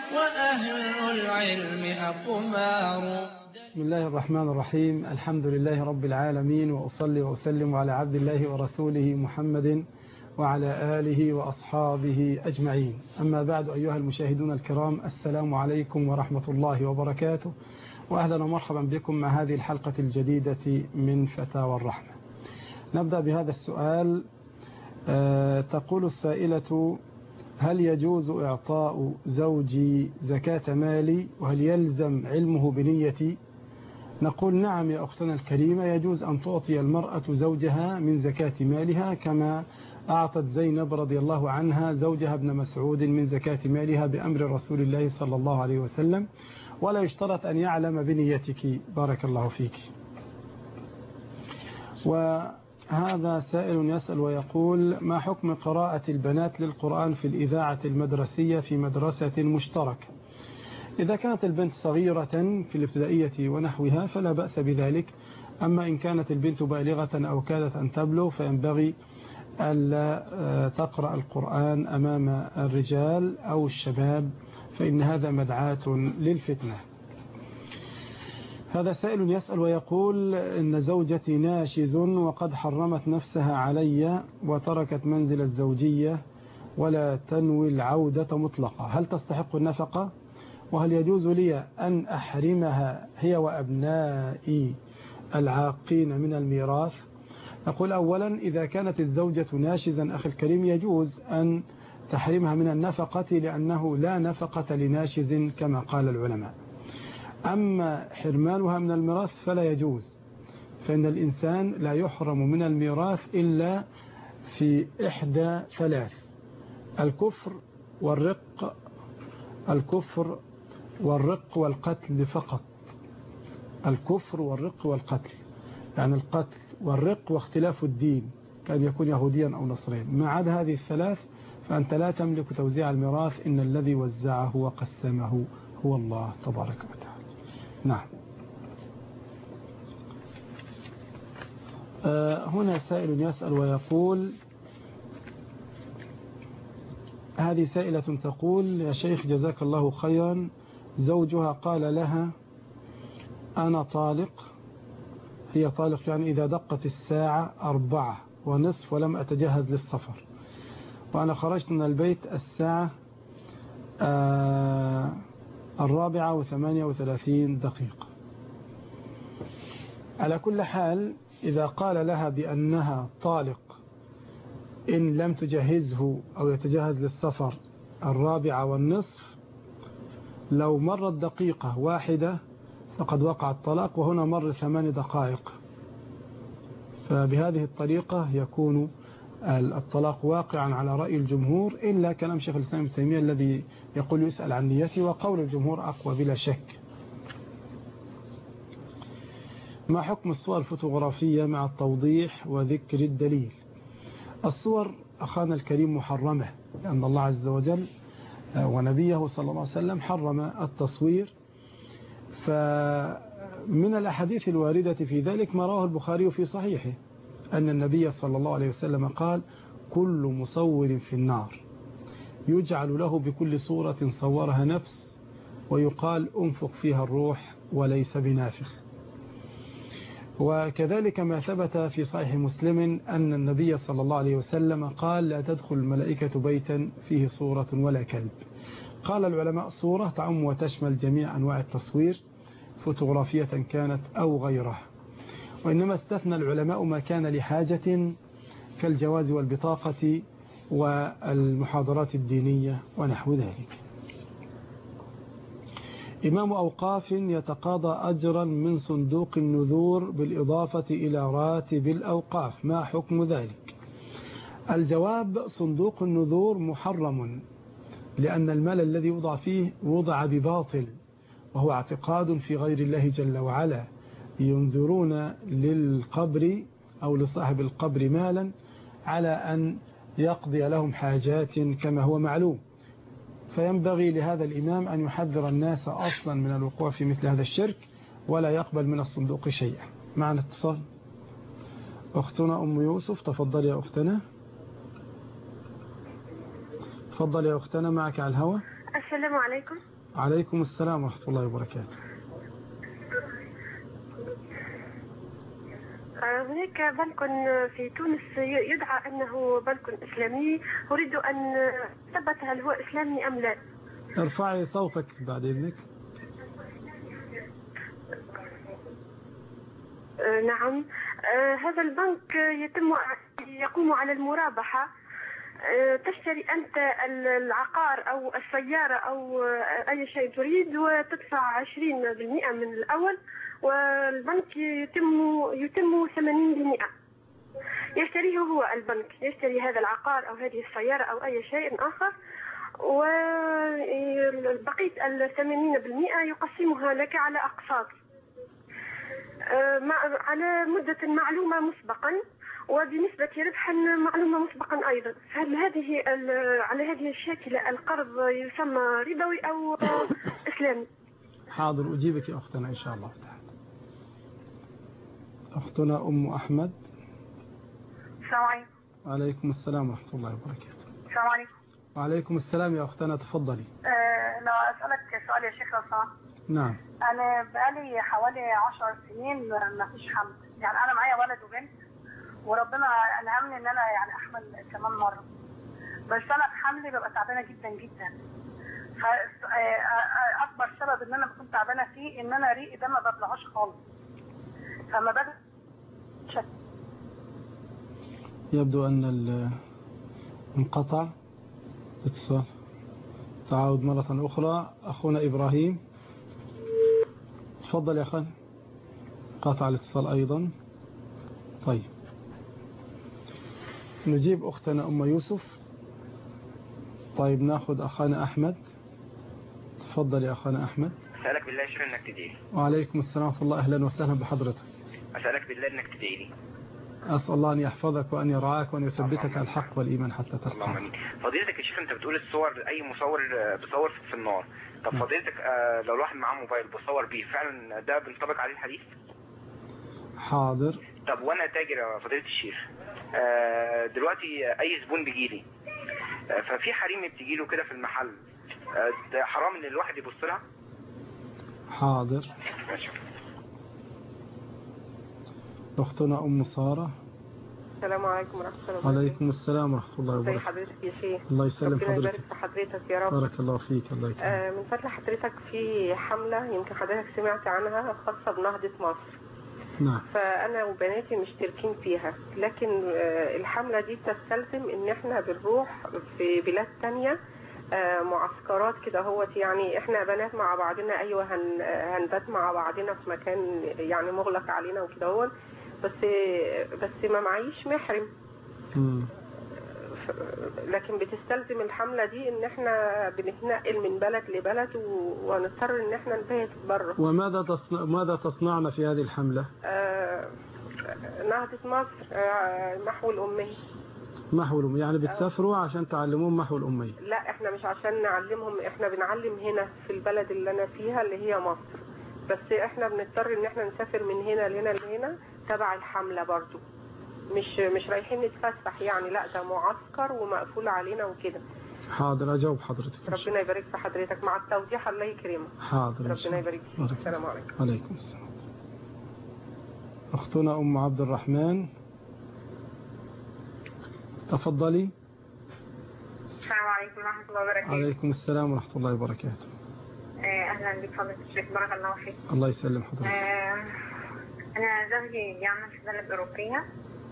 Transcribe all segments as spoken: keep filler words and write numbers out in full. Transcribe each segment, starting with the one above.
وأهل العلم أقمار. بسم الله الرحمن الرحيم. الحمد لله رب العالمين، وأصلي وأسلم على عبد الله ورسوله محمد وعلى آله وأصحابه أجمعين. أما بعد، أيها المشاهدون الكرام، السلام عليكم ورحمة الله وبركاته، وأهلا ومرحبا بكم مع هذه الحلقة الجديدة من فتاوى الرحمة. نبدأ بهذا السؤال. أه تقول السائلة: هل يجوز إعطاء زوجي زكاة مالي، وهل يلزم علمه بنيتي؟ نقول: نعم يا أختنا الكريمة، يجوز أن تعطي المرأة زوجها من زكاة مالها، كما أعطت زينب رضي الله عنها زوجها ابن مسعود من زكاة مالها بأمر رسول الله صلى الله عليه وسلم، ولا يشترط أن يعلم بنيتك. بارك الله فيك. وهذا سائل يسأل ويقول: ما حكم قراءة البنات للقرآن في الإذاعة المدرسية في مدرسة مشتركة؟ إذا كانت البنت صغيرة في الابتدائية ونحوها فلا بأس بذلك، أما إن كانت البنت بالغة أو كادت أن تبلغ فينبغي ألا تقرأ القرآن أمام الرجال أو الشباب، فإن هذا مدعاة للفتنة. هذا سائل يسأل ويقول: إن زوجتي ناشز وقد حرمت نفسها علي وتركت منزل الزوجية ولا تنوي العودة مطلقة، هل تستحق النفقة؟ وهل يجوز لي أن أحرمها هي وأبنائي العاقين من الميراث؟ نقول: أولا، إذا كانت الزوجة ناشزا أخي الكريم يجوز أن تحرمها من النفقة، لأنه لا نفقة لناشز كما قال العلماء. أما حرمانها من الميراث فلا يجوز، فإن الإنسان لا يحرم من الميراث إلا في إحدى ثلاث: الكفر والرق الكفر والرق والقتل فقط. الكفر والرق والقتل، يعني القتل والرق واختلاف الدين، كان يكون يهوديا أو نصرين. ما عدا هذه الثلاث فأنت لا تملك توزيع الميراث، إن الذي وزعه وقسمه هو الله تبارك وتعالى. نعم. آه هنا سائل يسأل ويقول: هذه سائلة تقول: يا شيخ جزاك الله خيرا، زوجها قال لها: أنا طالق. هي طالق يعني إذا دقت الساعة أربعة ونصف ولم أتجهز للسفر، وأنا خرجت من البيت الساعة آه الرابعة وثمانية وثلاثين دقيقة. على كل حال، إذا قال لها بأنها طالق إن لم تجهزه أو يتجهز للسفر الرابعة والنصف، لو مرت دقيقة واحدة فقد وقع الطلاق، وهنا مر ثمان دقائق، فبهذه الطريقة يكون الطلاق واقعا على رأي الجمهور، إلا كلام شيخ الإسلام ابن تيمية الذي يقول يسأل عن نيته، وقول الجمهور أقوى بلا شك. ما حكم الصور الفوتوغرافية مع التوضيح وذكر الدليل؟ الصور أخانا الكريم محرمة، لأن الله عز وجل ونبيه صلى الله عليه وسلم حرم التصوير. فمن الأحاديث الواردة في ذلك ما رواه البخاري في صحيحه، أن النبي صلى الله عليه وسلم قال: كل مصور في النار، يجعل له بكل صورة صورها نفس، ويقال انفخ فيها الروح وليس بنافخ. وكذلك ما ثبت في صحيح مسلم أن النبي صلى الله عليه وسلم قال: لا تدخل الملائكة بيتا فيه صورة ولا كلب. قال العلماء: صورة تعم وتشمل جميع أنواع التصوير، فوتوغرافية كانت أو غيرها، وإنما استثنى العلماء ما كان لحاجة كالجواز والبطاقة والمحاضرات الدينية ونحو ذلك. إمام أوقاف يتقاضى أجرا من صندوق النذور بالإضافة إلى راتب الأوقاف، ما حكم ذلك؟ الجواب: صندوق النذور محرم، لأن المال الذي وضع فيه وضع بباطل، وهو اعتقاد في غير الله جل وعلا. ينذرون للقبر أو لصاحب القبر مالا على أن يقضي لهم حاجات كما هو معلوم، فينبغي لهذا الإمام أن يحذر الناس أصلا من الوقوع في مثل هذا الشرك، ولا يقبل من الصندوق شيئا. معنا اتصال. أختنا أم يوسف، تفضل يا أختنا. تفضل يا أختنا، معك على الهواء. السلام عليكم. وعليكم السلام ورحمة الله وبركاته. هناك بنك في تونس يدعى أنه بنك إسلامي، أريد أن أثبت هل هو إسلامي أم لا. ارفعي صوتك بعد إذنك. نعم، هذا البنك يتم يقوم على المرابحة. تشتري أنت العقار أو السيارة أو أي شيء تريد وتدفع عشرين بالمئة من الأول، والبنك يتم يتم ثمانين بالمئة. يشتريه هو البنك، يشتري هذا العقار أو هذه السيارة أو أي شيء آخر، وبقية الثمانين بالمئة يقسمها لك على أقساط على مدة معلومة مسبقا وبنسبة ربح معلومة مسبقا أيضا. هل هذه على هذه الشاكلة القرض يسمى ربوي أو إسلامي؟ حاضر، أجيبك يا أختنا إن شاء الله تعالى. أختنا أم أحمد. السلام عليكم. وعليكم السلام ورحمة الله وبركاته. السلام عليكم. وعليكم السلام يا أختنا، تفضلي. أه لو أسألك سؤال يا شيخ رفاق. نعم. أنا بقالي حوالي عشر سنين ما فيش حمل، يعني أنا معايا ولد وبنت وربنا ألهمني إن أنا يعني أحمل كمان مرة، بس أنا بحملي ببقى تعبانة جدا جدا. فأكبر سبب إن أنا بكون تعبانة فيه إن أنا ريقي ده ما بطلعوش خالص، فما بدأ شك. يبدو أن انقطع اتصال. تعاود مرة أخرى. أخونا إبراهيم تفضل يا أخي. قاطع الاتصال أيضا. طيب نجيب أختنا أم يوسف. طيب ناخذ أخانا أحمد. تفضل يا أخانا أحمد. أسألك بالله يا شيخ إنك تدعي لي. وعليكم السلام ورحمة الله، أهلا وسهلا بحضرتك. أسألك بالله إنك تدعي لي. أسأل الله أن يحفظك وأن يرعاك وأن يثبتك على الحق والإيمان حتى تلقى. اللهم آمين. فضيلتك يا شيخ أنت بتقول الصور أي مصور بصور في النار. طب فضيلتك آه لو الواحد معاه موبايل بصور بيه فعلا ده بينطبق عليه الحديث؟ حاضر. طب وأنا تاجر يا فضيلة الشيخ، آه دلوقتي أي زبون بيجيلي آه ففي حريم بتجيله كده في المحل، آه ده حرام إن الواحد يبص لها؟ حاضر. ماشي. أختنا أم سارة. السلام عليكم ورحمة الله وبركاته. وعليكم السلام ورحمة الله وبركاته. ازي حضرتك يا شيخ؟ الله يسلم حضرتك. ربنا يبارك في حضرتك يا رب. بارك الله فيك. الله يكرمك. آه من فضل حضرتك في حملة يمكن حضرتك سمعت عنها خاصة بنهضة مصر. نعم. فأنا وبناتي مشتركين فيها، لكن آه الحملة دي تستلزم إن احنا بنروح في بلاد تانية آه معسكرات كده هوت، يعني احنا بنات مع بعضنا. ايوه هن هنبات مع بعضنا في مكان يعني مغلق علينا وكده هوت، بس بس ما معيش محرم. مم. لكن بتستلزم الحملة دي ان احنا بنتنقل من بلد لبلد ونضطر ان احنا نبيت بره. وماذا تصنع ماذا تصنعنا في هذه الحملة؟ آه نهضة مصر، آه محو الأمية. محو الأمية يعني بتسافروا عشان تعلموهم محو الأمية؟ لا احنا مش عشان نعلمهم، احنا بنعلم هنا في البلد اللي انا فيها اللي هي مصر، بس احنا بنضطر ان احنا نسافر من هنا لهنا لهنا تبع الحملة برضو، مش مش رايحين نتفسح يعني، لا ده معسكر ومقفول علينا وكده. حاضر أجاوب حضرتك. ربنا يبارك في حضرتك مع التوضيح. الله يكرمك. حاضر. ربنا يبارك فيك. السلام عليكم. وعليكم السلام. أختنا أم عبد الرحمن تفضلي. السلام عليكم ورحمة الله وبركاته. عليكم السلام ورحمة الله وبركاته. أهلا بك فضيلة الشيخ، بارك الله فيك. الله يسلم حضرتك. أنا زوجي يعمل في بلد أوروبية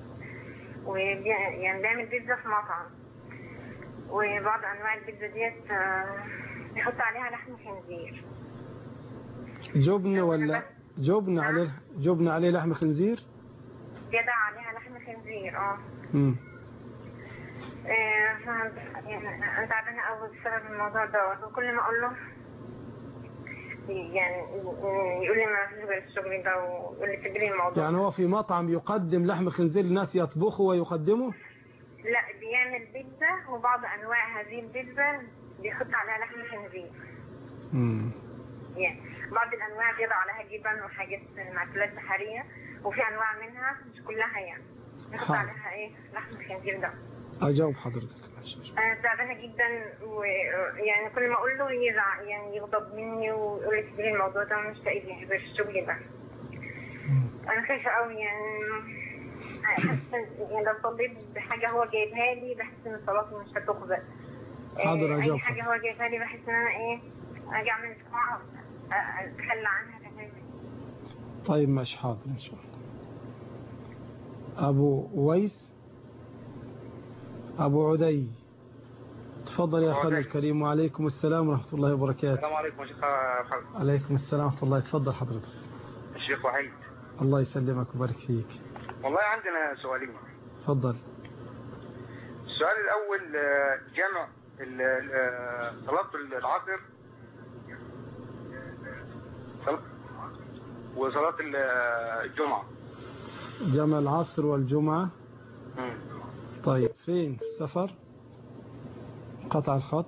ويعني بيعمل بيتزا في مطعم، وبعض أنواع البيتزا ديت بيحط عليها لحم خنزير. جبن ولا جبن عليه جبن عليه لحم خنزير؟ زيادة عليها لحم خنزير. اه امم يعني أنا تعبانة أوي بسبب الموضوع دوت، وكل ما أقول له يعني يقول لي ما فيش غير الشغل ده ويقول لي تجري الموضوع. يعني هو في مطعم يقدم لحم خنزير الناس يطبخوا ويقدموا؟ لا بيعمل بيتزا وبعض أنواع هذه البيتزا بيحط عليها لحم خنزير. امم يعني بعض الأنواع بيضع عليها جبن وحاجات مأكولات بحرية، وفي أنواع منها مش كلها يعني بيحط عليها إيه لحم الخنزير ده. أجاوب حضرتك. انا تعبانه جدا، ويعني كل ما اقول له يزعق، يعني يغضب مني ويقول لي سيبي الموضوع ده مش لاقي غير الشغل ده. انا خايفه قوي، يعني حاسه يعني لو صليت بحاجه هو جايبها لي بحس ان صلاتي مش هتقبل. حاضر اجاوب. اي حاجه هو جايبها لي بحس ان انا ايه اجي اعمل اسبوع اتخلى عنها تماما. طيب ماشي، حاضر ان شاء الله. ابو ويس، ابو عدي، تفضل يا اخونا الكريم. وعليكم السلام ورحمه الله وبركاته. السلام عليكم يا شيخ محمد. عليكم السلام ورحمه الله. تفضل حضرتك. الشيخ وحيد. الله يسلمك ويبارك فيك. والله عندنا سؤالين. تفضل. السؤال الاول جمع صلاه العصر وصلاه الجمعه. جمع العصر والجمعه. مم. طيب فين؟ في السفر؟ قطع الخط.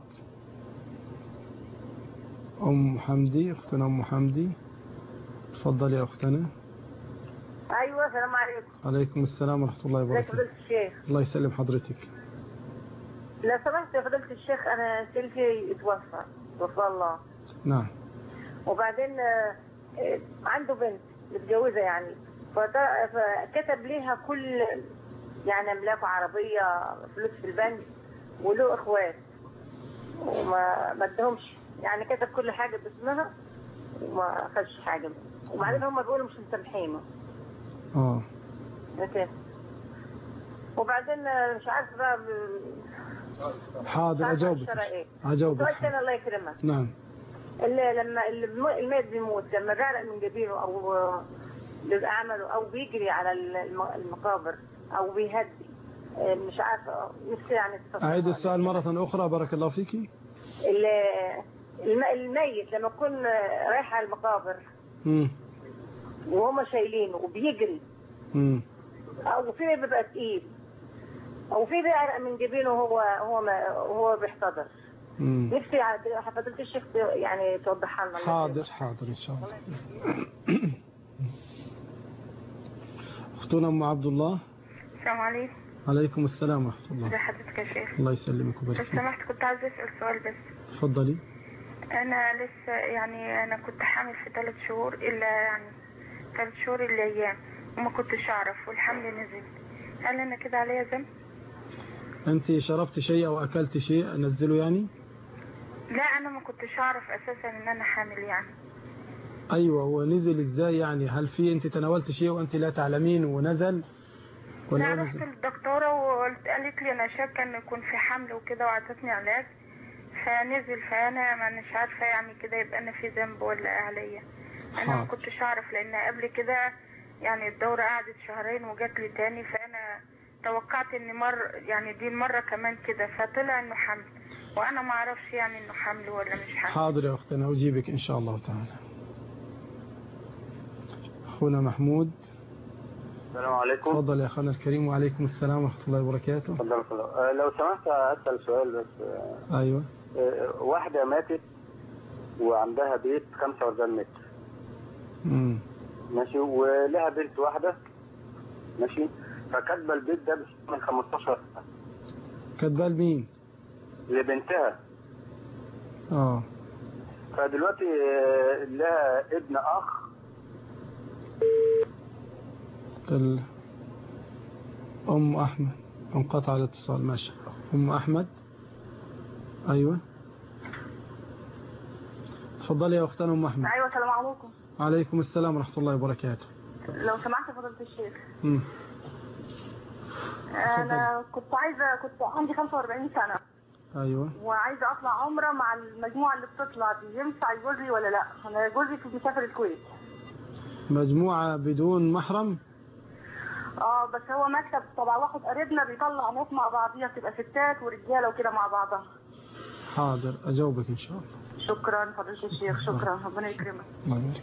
أم حمدي، أختنا أم حمدي، تفضل يا أختنا. أيوة السلام عليكم. عليكم السلام ورحمة الله وبركاته. فضيلة الشيخ. الله يسلم حضرتك. لو سمحت يا فضيلة الشيخ، أنا سلفي اتوفى توفى الله. نعم. وبعدين عنده بنت متجوزة يعني، فكتب ليها كل يعني أملاك عربية، فلوس في البنك، وله اخوات وما ما ادهمش، يعني كتب كل حاجه باسمها وما خدش حاجه، وبعدين هم بيقولوا مش مسامحينه. اه اوكي. وبعدين مش عارفه بقى ب... حاضر اجاوبك. اجاوبك. الله يكرمك. نعم. اللي لما الميت بيموت لما بيعرق من جبينه او بيبقى عمله او بيجري على المقابر او بيهدي، مش عارفه نفسي يعني. أعيد السؤال مرة أخرى بارك الله فيكي. الميت لما يكون رايح على المقابر امم وهم شايلينه وبيجري، امم او في بيبقى تقيل، او في بيعرق من جبينه وهو هو ما هو بيحتضر. امم نفسي فضيلة الشيخ يعني توضحها لنا. حاضر حاضر ان شاء الله. اختنا ام عبد الله. السلام عليكم. عليكم السلام ورحمة الله. ازي حضرتك يا شيخ؟ الله يسلمك ويبارك فيك. لو سمحت كنت عايزة أسأل سؤال بس. تفضلي. أنا لسه يعني أنا كنت حامل في ثلاث شهور إلا يعني ثلاث شهور إلا أيام وما كنتش أعرف والحمل نزل، هل أنا كده عليا ذنب؟ أنت شربت شيء أو أكلت شيء نزله يعني؟ لا أنا ما كنتش أعرف أساسا إن أنا حامل يعني. أيوة، ونزل إزاي يعني؟ هل في أنت تناولت شيء وأنت لا تعلمين ونزل؟ لا رحت للدكتورة وقالت لي أنا شاكة إن يكون في حمل وكده وعطتني علاج فنزل، فأنا مش عارفة يعني كده يبقى أنا في ذنب ولا إيه عليا. أنا ما كنتش أعرف لأن قبل كده يعني الدورة قعدت شهرين وجات لي تاني، فأنا توقعت إن مر يعني دي المرة كمان كده فطلع إنه حمل وأنا ما أعرفش يعني إنه حمل ولا مش حمل. حاضر يا أختنا أجيبك إن شاء الله تعالى. أخونا محمود. السلام عليكم. تفضل يا أخونا الكريم. وعليكم السلام ورحمة الله وبركاته. تفضل. لو سمحت أسأل سؤال بس. أيوة. واحدة ماتت وعندها بيت خمسة وأربعين متر. امم ماشي، ولها بنت واحدة ماشي، فكاتبة البيت ده من خمستاشر سنة. كاتبة لمين؟ لبنتها. اه فدلوقتي لها ابن أخ. ال... أم أحمد انقطع الاتصال. ماشي. أم أحمد. أيوة تفضلي يا أختنا أم أحمد. أيوة السلام عليكم. وعليكم السلام ورحمة الله وبركاته. لو سمحت فضيلة الشيخ. امم أنا كنت عايزة كنت عندي خمسة وأربعين سنة. أيوة. وعايزة أطلع عمرة مع المجموعة اللي بتطلع دي، ينفع جوزي ولا لا؟ أنا جوزي في مسافر الكويت. مجموعة بدون محرم؟ اه بس هو مكتب طبعا واحد قريبنا بيطلع ناس مع بعضيها، بتبقى ستات ورجاله وكده مع بعضها. حاضر اجاوبك ان شاء الله. شكرا فضيلة الشيخ. شكرا ربنا يكرمك. الله يبارك.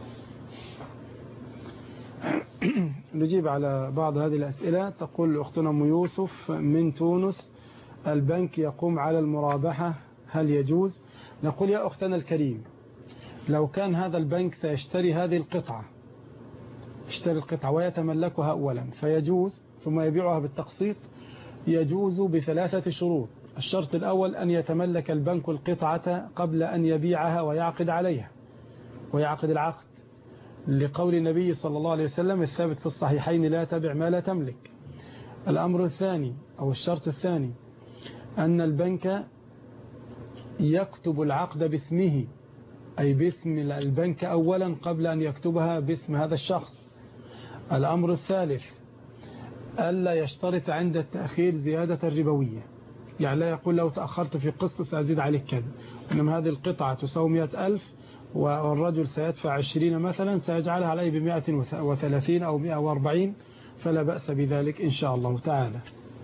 نجيب على بعض هذه الأسئلة. تقول أختنا أم يوسف من تونس البنك يقوم على المرابحة هل يجوز؟ نقول يا أختنا الكريم لو كان هذا البنك سيشتري هذه القطعة، يشتري القطعة ويتملكها أولا فيجوز، ثم يبيعها بالتقسيط، يجوز بثلاثة شروط. الشرط الأول أن يتملك البنك القطعة قبل أن يبيعها ويعقد عليها ويعقد العقد، لقول النبي صلى الله عليه وسلم الثابت في الصحيحين لا تبع ما لا تملك. الأمر الثاني أو الشرط الثاني أن البنك يكتب العقد باسمه، أي باسم البنك أولا قبل أن يكتبها باسم هذا الشخص. الأمر الثالث ألا يشترط عند التأخير زيادة ربوية، يعني لا يقول لو تأخرت في قسط سأزيد عليك كذا، إنما هذه القطعة تساوي مئة ألف والرجل سيدفع عشرين مثلا سيجعلها عليه بمئة وثلاثين أو مئة وأربعين، فلا بأس بذلك إن شاء الله تعالى.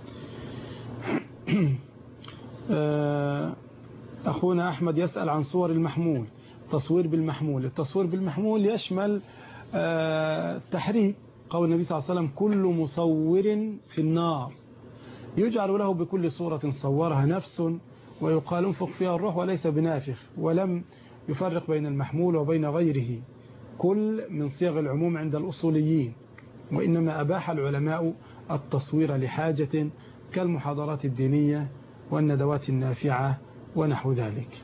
أخونا أحمد يسأل عن صور المحمول، تصوير بالمحمول. التصوير بالمحمول يشمل التحريم، قول النبي صلى الله عليه وسلم كل مصور في النار، يجعل له بكل صورة صورها نفس ويقال انفخ فيها الروح وليس بنافخ، ولم يفرق بين المحمول وبين غيره، كل من صيغ العموم عند الأصوليين، وإنما أباح العلماء التصوير لحاجة كالمحاضرات الدينية والندوات النافعة ونحو ذلك.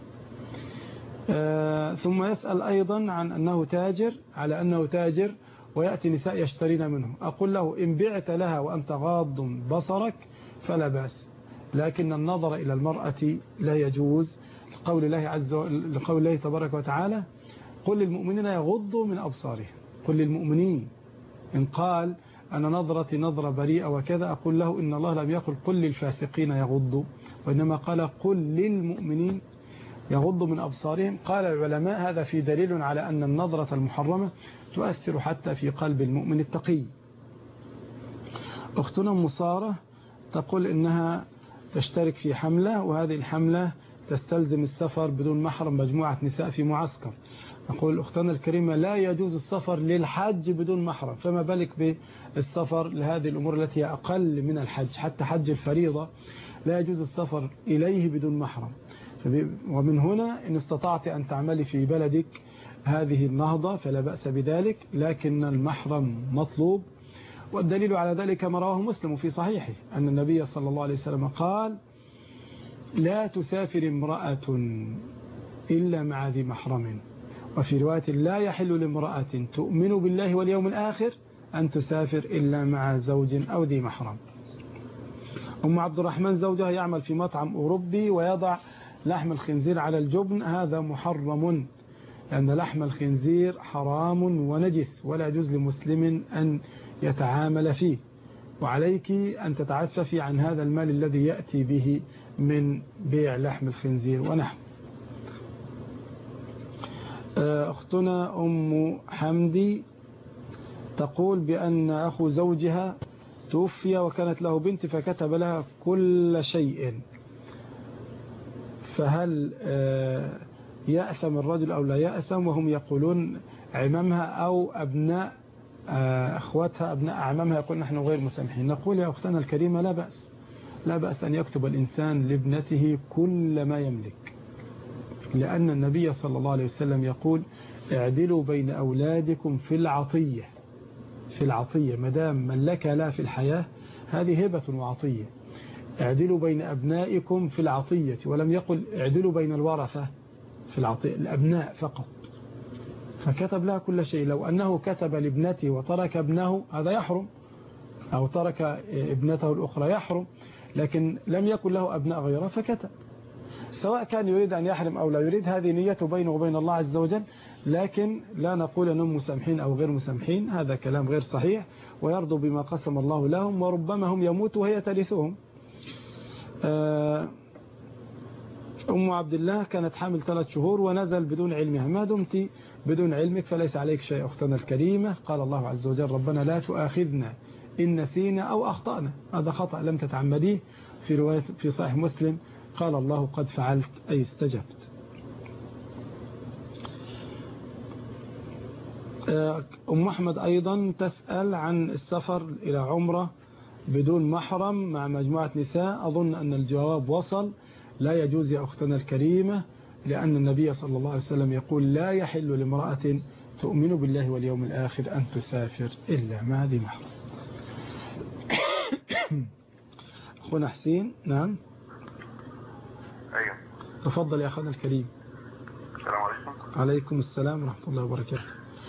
آه ثم يسأل أيضا عن أنه تاجر، على أنه تاجر ويأتي نساء يشترين منه، أقول له إن بعت لها وأنت غاض بصرك فلا بأس، لكن النظر إلى المرأة لا يجوز، لقول الله عز وجل، لقول الله تبارك وتعالى قل للمؤمنين يغضوا من أبصارهم. قل للمؤمنين، إن قال أنا نظرتي نظرة بريئة وكذا، أقول له إن الله لم يقل قل للفاسقين يغضوا، وإنما قال قل للمؤمنين يغضوا من أبصارهم. قال العلماء هذا في دليل على أن النظرة المحرمة تؤثر حتى في قلب المؤمن التقي. أختنا مصارة تقول إنها تشترك في حملة، وهذه الحملة تستلزم السفر بدون محرم مجموعة نساء في معسكر. أقول أختنا الكريمة لا يجوز السفر للحج بدون محرم، فما بالك بالسفر لهذه الأمور التي هي أقل من الحج، حتى حج الفريضة لا يجوز السفر إليه بدون محرم. ومن هنا إن استطعت أن تعملي في بلدك هذه النهضة فلا بأس بذلك، لكن المحرم مطلوب. والدليل على ذلك ما رواه مسلم في صحيحه أن النبي صلى الله عليه وسلم قال لا تسافر امرأة إلا مع ذي محرم، وفي رواية لا يحل لامرأة تؤمن بالله واليوم الآخر أن تسافر إلا مع زوج أو ذي محرم. أم عبد الرحمن زوجها يعمل في مطعم أوروبي ويضع لحم الخنزير على الجبن، هذا محرم، لأن لحم الخنزير حرام ونجس ولا يجوز لمسلم أن يتعامل فيه، وعليك أن تتعففي عن هذا المال الذي يأتي به من بيع لحم الخنزير ونحو. أختنا أم حمدي تقول بأن أخو زوجها توفي وكانت له بنت فكتب لها كل شيء، فهل يأثم الرجل أو لا يأثم؟ وهم يقولون عمامها أو أبناء أخواتها أبناء أعمامها يقول نحن غير مسامحين. نقول يا أختنا الكريمة لا بأس، لا بأس أن يكتب الإنسان لابنته كل ما يملك، لأن النبي صلى الله عليه وسلم يقول اعدلوا بين أولادكم في العطية. في العطية مدام ملك لا في الحياة هذه هبة وعطية. اعدلوا بين أبنائكم في العطية، ولم يقل اعدلوا بين الورثة في العطية، الأبناء فقط. فكتب لها كل شيء. لو أنه كتب لابنته وترك ابنه هذا يحرم، أو ترك ابنته الأخرى يحرم، لكن لم يكن له أبناء غيره فكتب. سواء كان يريد أن يحرم أو لا يريد، هذه نيته بينه وبين الله عز وجل، لكن لا نقول أنهم مسامحين أو غير مسامحين، هذا كلام غير صحيح، ويرضوا بما قسم الله لهم، وربما هم يموتوا وهي ترثهم. أم عبد الله كانت حامل ثلاث شهور ونزل بدون علمها، ما دمت بدون علمك فليس عليك شيء أختنا الكريمة. قال الله عز وجل ربنا لا تؤاخذنا إن نسينا أو أخطأنا، هذا خطأ لم تتعمديه. في رواية في صحيح مسلم قال الله قد فعلت أي استجبت. أم أحمد أيضا تسأل عن السفر إلى عمرة بدون محرم مع مجموعة نساء، أظن أن الجواب وصل. لا يجوز يا أختنا الكريمة، لأن النبي صلى الله عليه وسلم يقول لا يحل لامرأة تؤمن بالله واليوم الآخر أن تسافر إلا مع ذي محرم. أخونا حسين. نعم تفضل يا أخونا الكريم. السلام عليكم. عليكم السلام ورحمة الله وبركاته.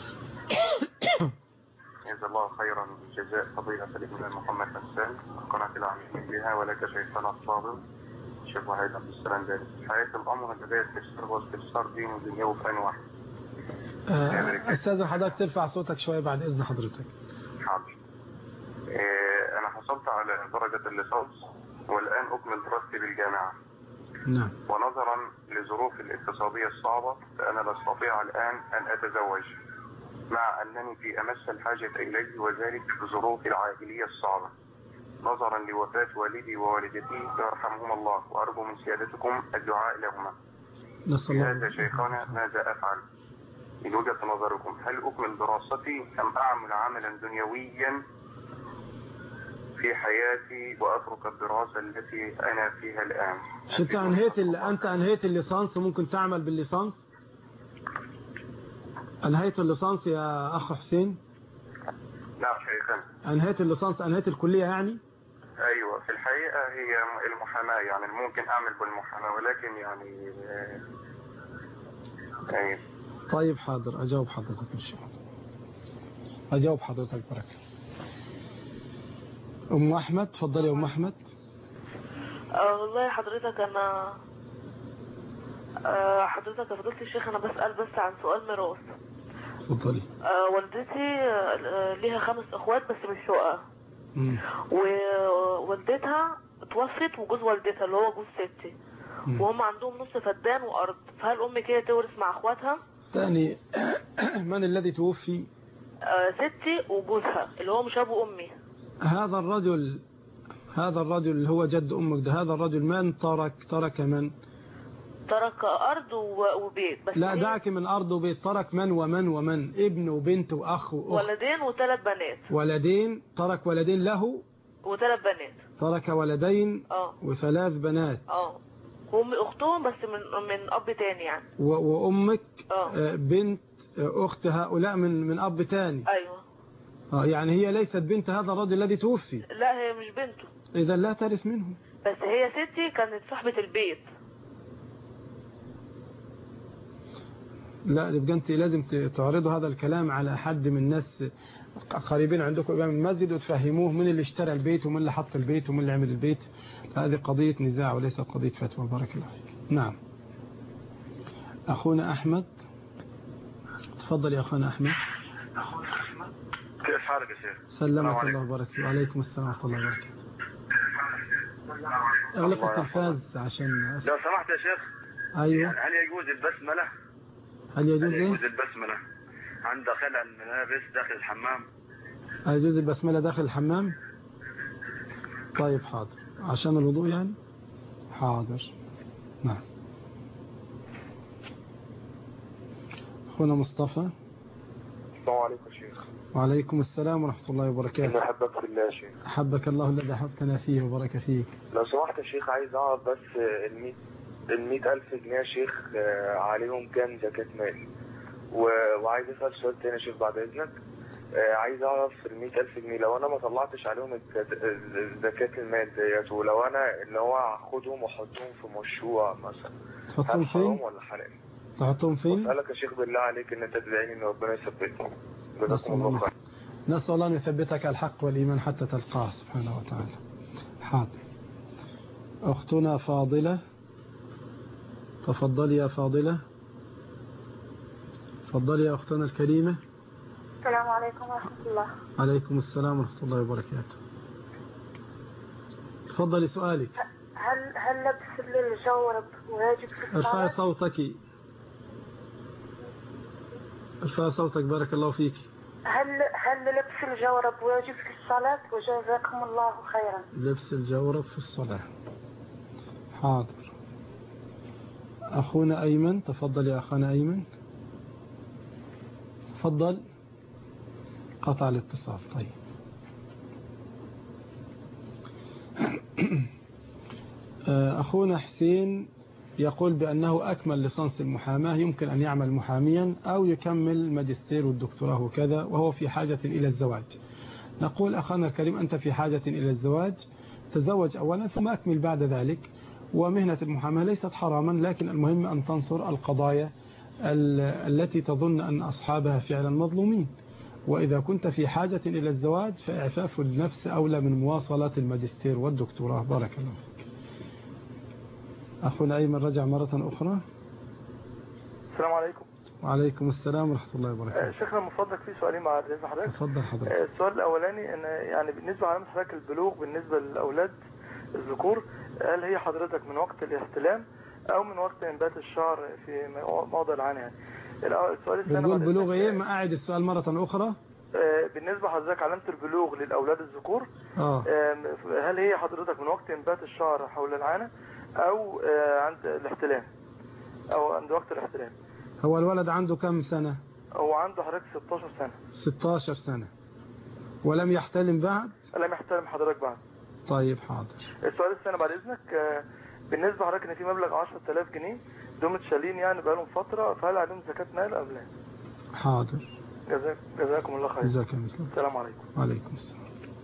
جزا الله خيرا جزاء فضيلة الإمام محمد حسان قناة العاملين بها ولك شيخنا الفاضل الشيخ وحيد عبد السلام دارس. حياة الأمر لدي استفسار واستفسار دين ودنيا وفان واحد. آه أستاذ حضرتك ترفع صوتك شوية بعد إذن حضرتك. حاضر. آه أنا حصلت على درجة الليسانس والآن أكمل دراستي بالجامعة. نعم. ونظرا لظروف الاقتصادية الصعبة فأنا لا أستطيع الآن أن أتزوج مع أنني في أمس الحاجة إليه وذلك بظروف العائلية الصعبة نظرا لوفاة والدي ووالدتي يرحمهم الله وأرجو من سيادتكم الدعاء لهما. هذا شيخنا ماذا أفعل؟ من وجهة نظركم هل أكمل دراستي أم أعمل عملا دنيويا في حياتي وأترك الدراسة التي أنا فيها الآن؟ أنت أنهيت أنت أنهيت الليسانس وممكن تعمل بالليسانس؟ أنهيت الليسانس يا أخ حسين؟ نعم شيخنا. أنهيت الليسانس أنهيت الكلية يعني؟ أيوة في الحقيقة هي المحاماة يعني ممكن أعمل بالمحاماة ولكن يعني يعني طيب حاضر أجاوب حضرتك إن شاء الله. أجاوب حضرتك بركة. أم أحمد تفضلي يا أم أحمد. أه والله حضرتك أنا أه حضرتك يا فضيلة الشيخ أنا بسأل بس عن سؤال ميراث. تفضلي. أه والدتي أه ليها خمس أخوات بس مش شقق. ووالدتها توفت وجوز والدتها اللي هو جوز ستي وهم عندهم نص فدان وأرض فهل أمي كده تورث مع أخواتها؟ تاني من الذي توفي؟ أه ستي وجوزها اللي هو مش أبو أمي. هذا الرجل هذا الرجل اللي هو جد أمك ده هذا الرجل من ترك ترك من؟ ترك أرض وبيت بس. لا دعك من أرض وبيت. ترك من ومن ومن ابن وبنت وأخ وأخت. ولدين وثلاث بنات. ولدين ترك ولدين له وثلاث بنات. ترك ولدين اه وثلاث بنات. اه هم أختهم بس من من أب تاني يعني. وأمك اه بنت أخت هؤلاء من من أب تاني. أيوه. اه يعني هي ليست بنت هذا الرجل الذي توفي. لا هي مش بنته. إذا لا ترث منه. بس هي ستي كانت صاحبة البيت. لا يبقى انت لازم تعرضوا هذا الكلام على حد من الناس قريبين عندكم امام المسجد وتفهموه من اللي اشترى البيت ومن اللي حط البيت ومن اللي عمل البيت. هذه قضية نزاع وليس قضية فتوى. بارك الله فيك. نعم اخونا احمد تفضل يا اخونا احمد. كيف حالك يا شيخ؟ سلمك الله وبارك فيك. وعليكم السلام ورحمة الله وبركاته. اغلق التلفاز عشان لو سمحت يا شيخ. ايوه. هل يجوز البسملة؟ هل يجوز هل ايه؟ يجوز البسملة عند خلع الملابس داخل الحمام؟ هل يجوز البسملة داخل الحمام؟ طيب حاضر عشان الوضوء يعني. حاضر. نعم. اخونا مصطفى. السلام عليكم شيخ. وعليكم السلام ورحمة الله وبركاته. أنا أحبك في الله يا شيخ. أحبك الله الذي أحببتنا فيه وبارك فيك. لو سمحت يا شيخ عايز أعرف بس المية المية ألف جنيه يا شيخ عليهم كام زكاة مال؟ وعايز أسأل سؤال تاني يا شيخ بعد إذنك. عايز أعرف المية ألف جنيه لو أنا ما طلعتش عليهم زكاة المال ديت ولو أنا اللي هو هاخدهم وأحطهم في مشروع مثلا تحطهم فين؟ حرام ولا حلال؟ تحطهم فين؟ بسألك يا شيخ بالله عليك إن أنت تدعيني إن ربنا يثبتهم. نسأل الله خير. نسأل الله أن يثبتك الحق والإيمان حتى تلقاه سبحانه وتعالى. حاضر. أختنا فاضلة تفضلي يا فاضلة. تفضلي يا أختنا الكريمة. السلام عليكم ورحمة الله. عليكم السلام ورحمة الله وبركاته. تفضلي سؤالك. هل هل لبس الجورب واجب في الصلاة؟ ارفعي صوتك. ارفعي صوتك بارك الله فيك. هل هل لبس الجورب واجب في الصلاة؟ وجزاكم الله خيرا. لبس الجورب في الصلاة. حاضر. أخونا أيمن تفضل يا أخونا أيمن. تفضل. قطع الاتصال. طيب. أخونا حسين يقول بأنه أكمل ليسانس المحاماة يمكن أن يعمل محاميا أو يكمل الماجستير والدكتوراه وكذا وهو في حاجة إلى الزواج. نقول أخانا الكريم أنت في حاجة إلى الزواج تزوج أولا ثم أكمل بعد ذلك ومهنة المحاماة ليست حراما، لكن المهم أن تنصر القضايا التي تظن أن أصحابها فعلا مظلومين. وإذا كنت في حاجة إلى الزواج فإعفاف النفس أولى من مواصلة الماجستير والدكتوراه. بارك الله فيك. أخونا أيمن رجع مرة أخرى. السلام عليكم. وعليكم السلام ورحمة الله وبركاته. شيخنا من فضلك في سؤالين مع حضرتك. تفضل حضرتك. السؤال الأولاني إن يعني بالنسبة علامة حضرتك البلوغ بالنسبة للأولاد الذكور، هل هي حضرتك من وقت الاحتلام أو من وقت إنبات الشعر في موضع العانة؟ يعني السؤال الثاني بتقول بلوغ إيه؟ ما أعد السؤال مرة أخرى. بالنسبة حضرتك علامة البلوغ للأولاد الذكور، آه. هل هي حضرتك من وقت إنبات الشعر حول العانة أو عند الاحتلام أو عند وقت الاحتلام؟ هو الولد عنده كم سنة؟ هو عنده حضرتك ستاشر سنة. ستاشر سنة ولم يحتلم بعد؟ لم يحتلم حضرتك بعد. طيب حاضر. السؤال الثاني بعد إذنك، بالنسبة حضرتك إن في مبلغ عشرة آلاف جنيه دول متشالين يعني بقالهم فترة، فهل عليهم زكاة مال أم لا؟ حاضر. جزاك جزاكم الله خير. جزاكم الله. السلام عليكم. وعليكم السلام.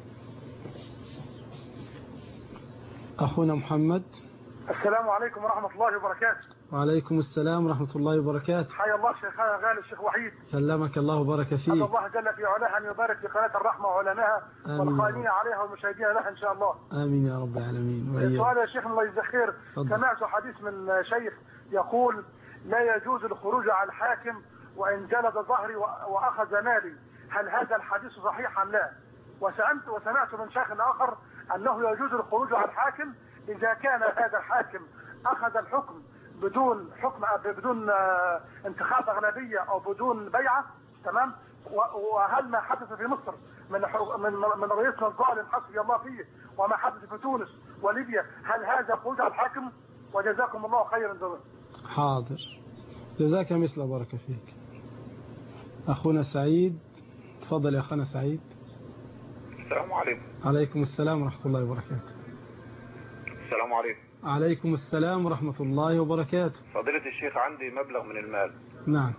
أخونا محمد. السلام عليكم ورحمة الله وبركاته. وعليكم السلام ورحمة الله وبركاته. حيا الله شيخنا غالي الشيخ وحيد. سلمك الله وبارك فيك. أسأل الله جل في علاه أن يبارك في قناة الرحمة وعلمائها والقائمين عليها والمشاهدين لها إن شاء الله. آمين يا رب العالمين. السؤال يا شيخ الله يجزاك خير، سمعت حديث من شيخ يقول لا يجوز الخروج على الحاكم وإن جلد ظهري وأخذ مالي، هل هذا الحديث صحيح أم لا؟ وسألت وسمعت من شيخ آخر أنه يجوز الخروج على الحاكم إذا كان هذا الحاكم أخذ الحكم بدون حكم بدون انتخاب أغلبية أو بدون بيعة، تمام؟ وهل ما حدث في مصر من من من رئيسنا الظالم حسبي الله فيه وما حدث في تونس وليبيا، هل هذا خروج على الحاكم؟ وجزاكم الله خيرا جزاكم. حاضر، جزاك مثل بارك فيك. أخونا سعيد، تفضل يا أخونا سعيد. السلام عليكم. عليكم السلام ورحمة الله وبركاته. السلام عليكم. عليكم السلام ورحمة الله وبركاته. فضيلة الشيخ عندي مبلغ من المال. نعم.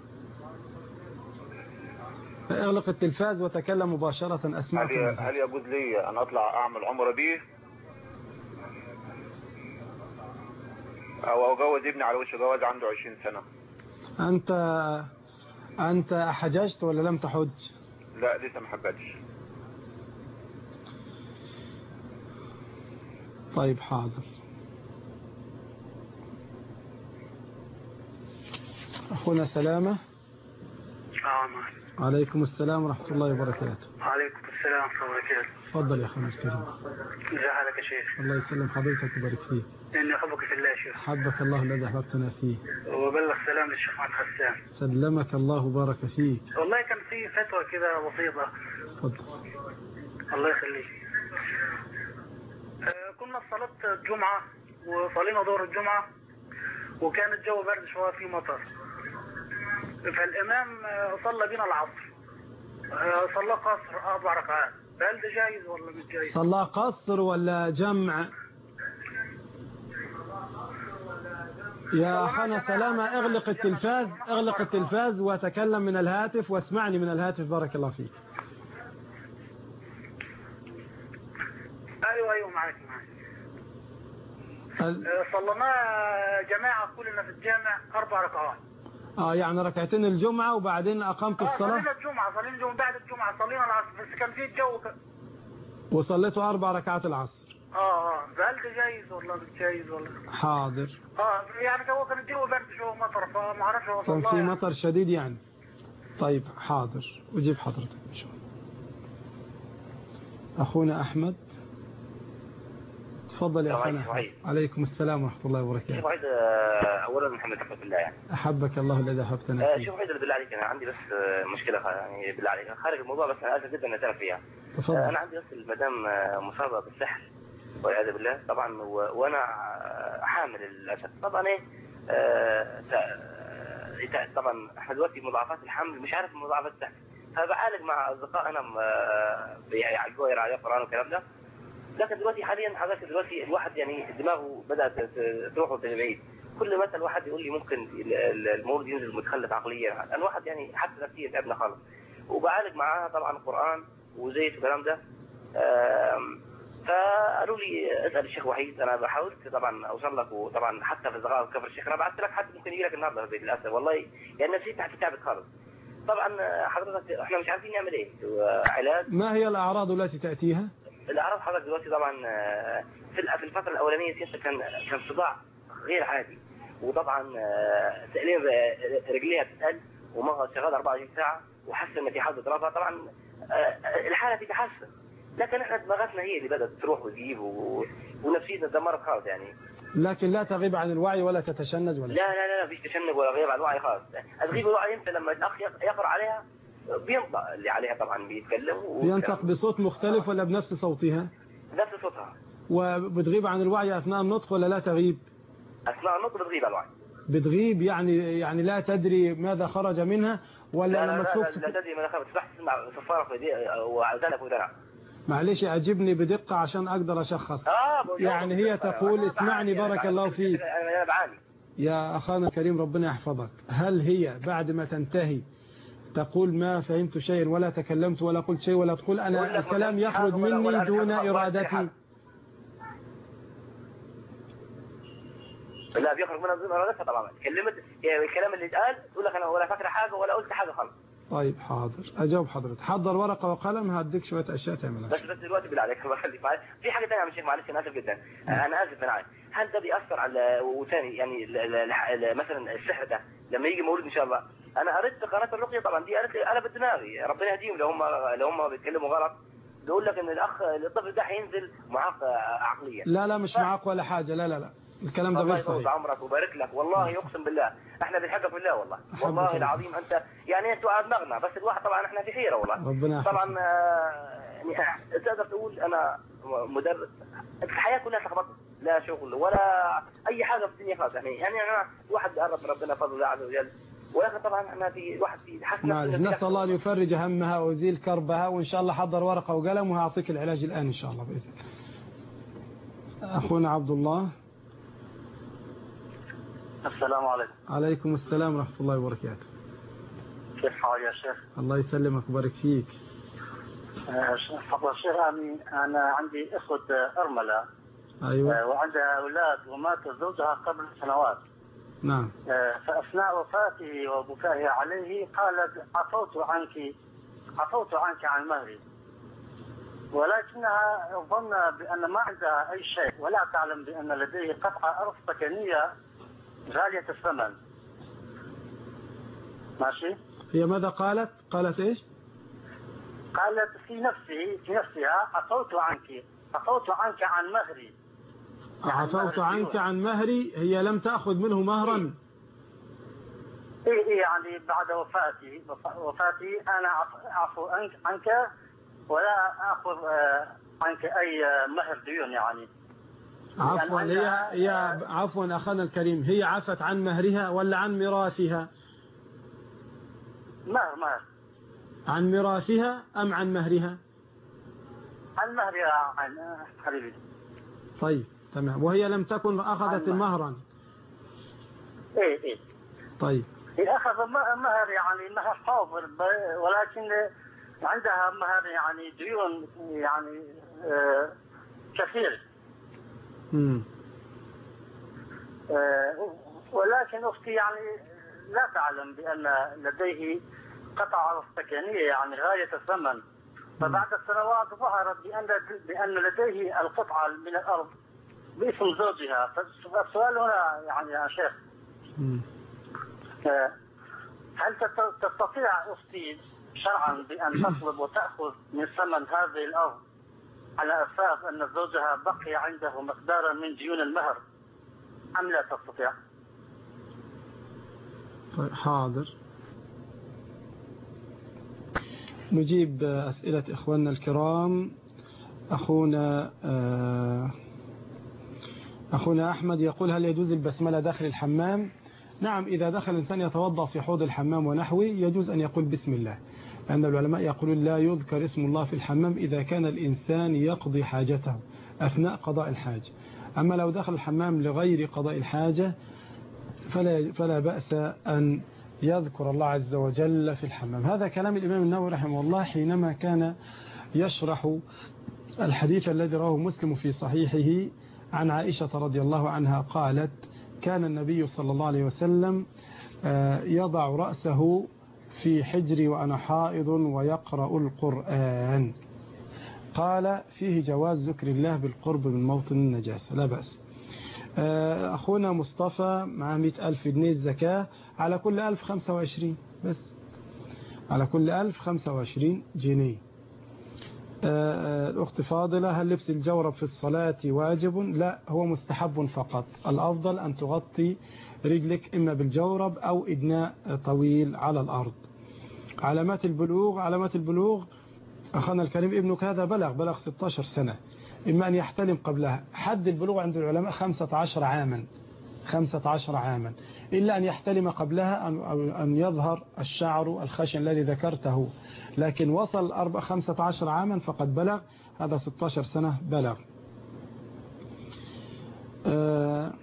اغلق التلفاز وتكلم مباشرة أسمعك. هل, هل يجوز لي أن أطلع أعمل عمرة به أو أجوز ابني على وش جواز عنده عشرين سنة؟ أنت أنت حججت ولا لم تحج؟ لا لسه ما حجتش. طيب حاضر. أخونا سلامة. آه. عليكم السلام ورحمة الله وبركاته. وعليكم السلام ورحمة الله وبركاته. تفضل يا أخونا الكريم. ازي حالك يا شيخ؟ الله يسلم حضرتك ويبارك فيك. إني أحبك في الله يا شيخ. حبك الله الذي أحببتنا فيه. وبلغ سلام للشيخ محمد حسان. سلمك الله وبارك فيك. والله كان في فتوى كده بسيطة. تفضل. الله يخليك. آه كنا في صلاة الجمعة وصلينا دور الجمعة وكان الجو برد شوية في مطر، فالإمام صلى بنا العصر، صلى قصر أربع ركعات، هل ده جايز ولا مش جايز؟ صلى قصر ولا جمع؟ يا أخانا سلامة اغلق التلفاز اغلق التلفاز وتكلم من الهاتف واسمعني من الهاتف بارك الله فيك. أيوة أيوة معاك معاك. ال... صلنا جماعة كلنا في الجامع أربع ركعات. اه يعني ركعتين الجمعة وبعدين أقمت الصلاة؟ اه صلينا الجمعة صلينا الجمعة بعد الجمعة صلينا العصر، بس كان في الجو ك... وصليتوا أربع ركعات العصر. اه اه فهل ده جايز ولا مش جايز ولا؟ حاضر. اه يعني هو كان الجو برد شوية مطر فما اعرفش هو كان صلى في يعني. مطر شديد يعني. طيب حاضر أجيب حضرتك إن شاء الله. أخونا أحمد تفضل يا أخونا. عليكم السلام ورحمة الله وبركاته. شوف عايز أولا محمد أحمد بالله يعني. أحبك الله الذي أحببتنا فيه. شوف عايز بالله عليك أنا عندي بس مشكلة يعني بالله عليك خارج الموضوع بس أنا آسف جدا إن أتابع فيها. تفضل. أنا عندي بس المدام مصابة بالسحر والعياذ بالله طبعا وأنا حامل للأسف طبعا إيه طبعا إحنا دلوقتي مضاعفات الحمل مش عارف مضاعفات السحر فبعالج مع أصدقاء أنا بيعالجوا يراعي القرآن والكلام ده. لكن دلوقتي حاليا حضرتك دلوقتي الواحد يعني دماغه بدأت تروح بعيد، كل مثلا الواحد يقول لي ممكن المولد ينزل متخلف عقليا، الواحد يعني حتى نفسيا تعبنا خالص، وبعالج معاها طبعا القرآن وزيت والكلام ده. فقالوا لي اسال الشيخ وحيد. انا حاولت طبعا اوصل لك، وطبعا حتى في صغار كفر الشيخ انا بعثت لك حتى ممكن يجي لك النهارده للاسف والله، يعني نفسيتي تحت تعبت خالص. طبعا حضرتك احنا مش عارفين نعمل ايه علاج. ما هي الاعراض التي تاتيها؟ الاعراض حضرتك دلوقتي طبعا في في الفتره الاولانيه كان كان صداع غير عادي، وطبعا تقليل رجليها بتتقل ومغص شغال أربعة وعشرين ساعه، وحاسه ان في حد ضربها. طبعا الحاله بتتحسن، لكن احنا دماغاتنا هي اللي بدات تروح وتجيب و... ونفسيتنا اتدمرت خالص يعني. لكن لا تغيب عن الوعي ولا تتشنج ولا لا لا لا مفيش تشنج ولا غياب عن الوعي خالص. تغيب الوعي امتى؟ لما الاخ يقرا عليها بينطق اللي عليها طبعا بيتكلم و... بينطق بصوت مختلف ولا بنفس صوتها؟ نفس صوتها. وبتغيب عن الوعي اثناء النطق ولا لا تغيب؟ اثناء النطق بتغيب عن الوعي. بتغيب يعني يعني لا تدري ماذا خرج منها ولا لا لما لا تفوق؟ لا, لا, لا تدري ماذا خرج، تسمع تسمع صفاره في ايديها وعزلك ودرع. معلش أجبني بدقة عشان أقدر أشخص. آه يعني هي تقول اسمعني بارك الله فيك. أنا بعاني. يا أخانا الكريم ربنا يحفظك، هل هي بعد ما تنتهي تقول ما فهمت شيء ولا تكلمت ولا قلت شيء ولا تقول أنا الكلام يخرج مني دون إرادتي؟ لا بيخرج منها دون إرادتها طبعا. تكلمت يعني الكلام اللي اتقال تقول لك أنا ولا فاكرة حاجة ولا قلت حاجة خالص. طيب حاضر أجاوب حضرتك. حضر ورقة وقلم هديك شوية أشياء تعملها. بس بس دلوقتي بالله عليك الله يخليك معلش في حاجة ثانية يا شيخ معلش أنا آسف جدا. أنا آسف أنا عارف. هل ده بيأثر على وثاني يعني مثلا السحر ده لما يجي مولد إن شاء الله؟ أنا قريت في قناة الرقية طبعا دي قالت لي قلبت دماغي ربنا يهديهم لو هم لو هم بيتكلموا غلط. بيقول لك إن الأخ الطفل ده هينزل معاق عقليا. لا لا مش معاق ولا حاجة. لا لا لا الكلام ده غير صحيح. الله عمرك وبارك لك والله يقسم بالله احنا بنحبك بالله والله والله العظيم انت يعني انتوا على دماغنا بس الواحد طبعا احنا في حيره والله ربنا طبعا يعني تقدر تقول انا مدرس الحياه كلها اتلخبطت لا شغل ولا اي حاجه في الدنيا خالص يعني يعني انا الواحد بيقرب من ربنا فضل الله عز وجل ولكن طبعا احنا في الواحد في حسنا نسال الله ان يفرج همها ويزيل كربها وان شاء الله حضر ورقه وقلم وهعطيك العلاج الان ان شاء الله باذن الله. اخونا عبد الله. السلام عليكم. عليكم السلام ورحمة الله وبركاته. كيف حالك يا شيخ؟ الله يسلمك ويبارك فيك. فضل الشيخ أنا أنا عندي أخت أرملة. أيوة. وعندها أولاد ومات زوجها قبل سنوات. نعم. فأثناء وفاته وبكائها عليه قالت عفوت عنك عفوت عنك عن مهري. ولكنها ظن بأن ما عندها أي شيء ولا تعلم بأن لديه قطعة أرض سكنية غالية الثمن. ماشي؟ هي ماذا قالت؟ قالت إيش؟ قالت في نفسه في نفسها عفوت عنك عفوت عنك عن مهري. عفوت عنك عن مهري هي لم تأخذ منه مهرا؟ إيه إيه يعني بعد وفاتي وفاتي أنا عفو عنك ولا أخذ عنك أي مهر ديون يعني. عفوا هي هي عفوا أخانا الكريم هي عفت عن مهرها ولا عن ميراثها؟ مهر مهر. عن ميراثها أم عن مهرها؟ عن مهرها عن حبيبي. طيب تمام. وهي لم تكن أخذت مهرا؟ إيه إيه. طيب. هي أخذ مهر يعني مهر حاضر ولكن عندها مهر يعني ديون يعني آه كثير. امم آه ولكن أختي يعني لا تعلم بأن لديه قطعة أرض سكنية يعني غاية الثمن. فبعد سنوات ظهرت بأن بأن لديه القطعة من الأرض باسم زوجها. فالسؤال هنا يعني يا شيخ آه هل تستطيع أختي شرعا بأن تطلب وتأخذ من ثمن هذه الأرض على أساس أن زوجها بقي عنده مقدارا من ديون المهر أم لا تستطيع؟ طيب حاضر نجيب أسئلة إخواننا الكرام. أخونا أخونا أحمد يقول هل يجوز البسملة داخل الحمام؟ نعم إذا دخل الإنسان يتوضأ في حوض الحمام ونحوه يجوز أن يقول بسم الله، لأن العلماء يقولون لا يذكر اسم الله في الحمام إذا كان الإنسان يقضي حاجته أثناء قضاء الحاجة. أما لو دخل الحمام لغير قضاء الحاجة فلا, فلا بأس أن يذكر الله عز وجل في الحمام. هذا كلام الإمام النووي رحمه الله حينما كان يشرح الحديث الذي رواه مسلم في صحيحه عن عائشة رضي الله عنها قالت كان النبي صلى الله عليه وسلم يضع رأسه في حجري وأنا حائض ويقرأ القرآن. قال فيه جواز ذكر الله بالقرب من موطن النجاسة، لا بأس. أخونا مصطفى مع مئة ألف جنيه الزكاة على كل ألف خمسة وعشرين، بس على كل ألف خمسة وعشرين جنيه. الأخت فاضلة هل لبس الجورب في الصلاة واجب؟ لا، هو مستحب فقط. الأفضل أن تغطي رجلك إما بالجورب أو إدناء طويل على الأرض. علامات البلوغ، علامات البلوغ أخانا الكريم ابنك هذا بلغ بلغ ستة عشر سنة، إما أن يحتلم قبلها. حد البلوغ عند العلماء خمسة عشر عاما، خمسة عشر عاما، إلا أن يحتلم قبلها أو أن يظهر الشعر الخشن الذي ذكرته. لكن وصل أربع خمسة عشر عاما فقد بلغ، هذا ستة عشر سنة بلغ. آه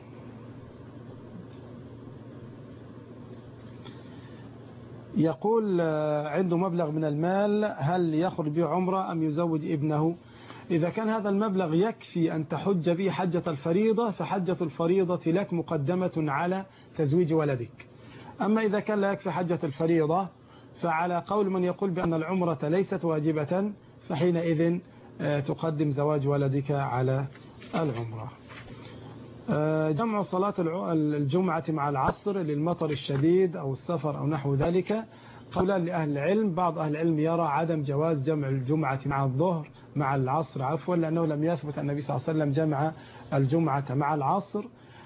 يقول عنده مبلغ من المال، هل يخرج به عمره أم يزوج ابنه؟ إذا كان هذا المبلغ يكفي أن تحج به حجة الفريضة فحجة الفريضة لك مقدمة على تزويج ولدك. أما إذا كان لا يكفي حجة الفريضة فعلى قول من يقول بأن العمرة ليست واجبة فحينئذ تقدم زواج ولدك على العمرة. جمع صلاة الجمعة مع العصر للمطر الشديد أو السفر أو نحو ذلك قولان لأهل العلم. بعض أهل العلم يرى عدم جواز جمع الجمعة مع الظهر مع العصر عفوا، لأنه لم يثبت أن النبي صلى الله عليه وسلم جمع الجمعة مع العصر.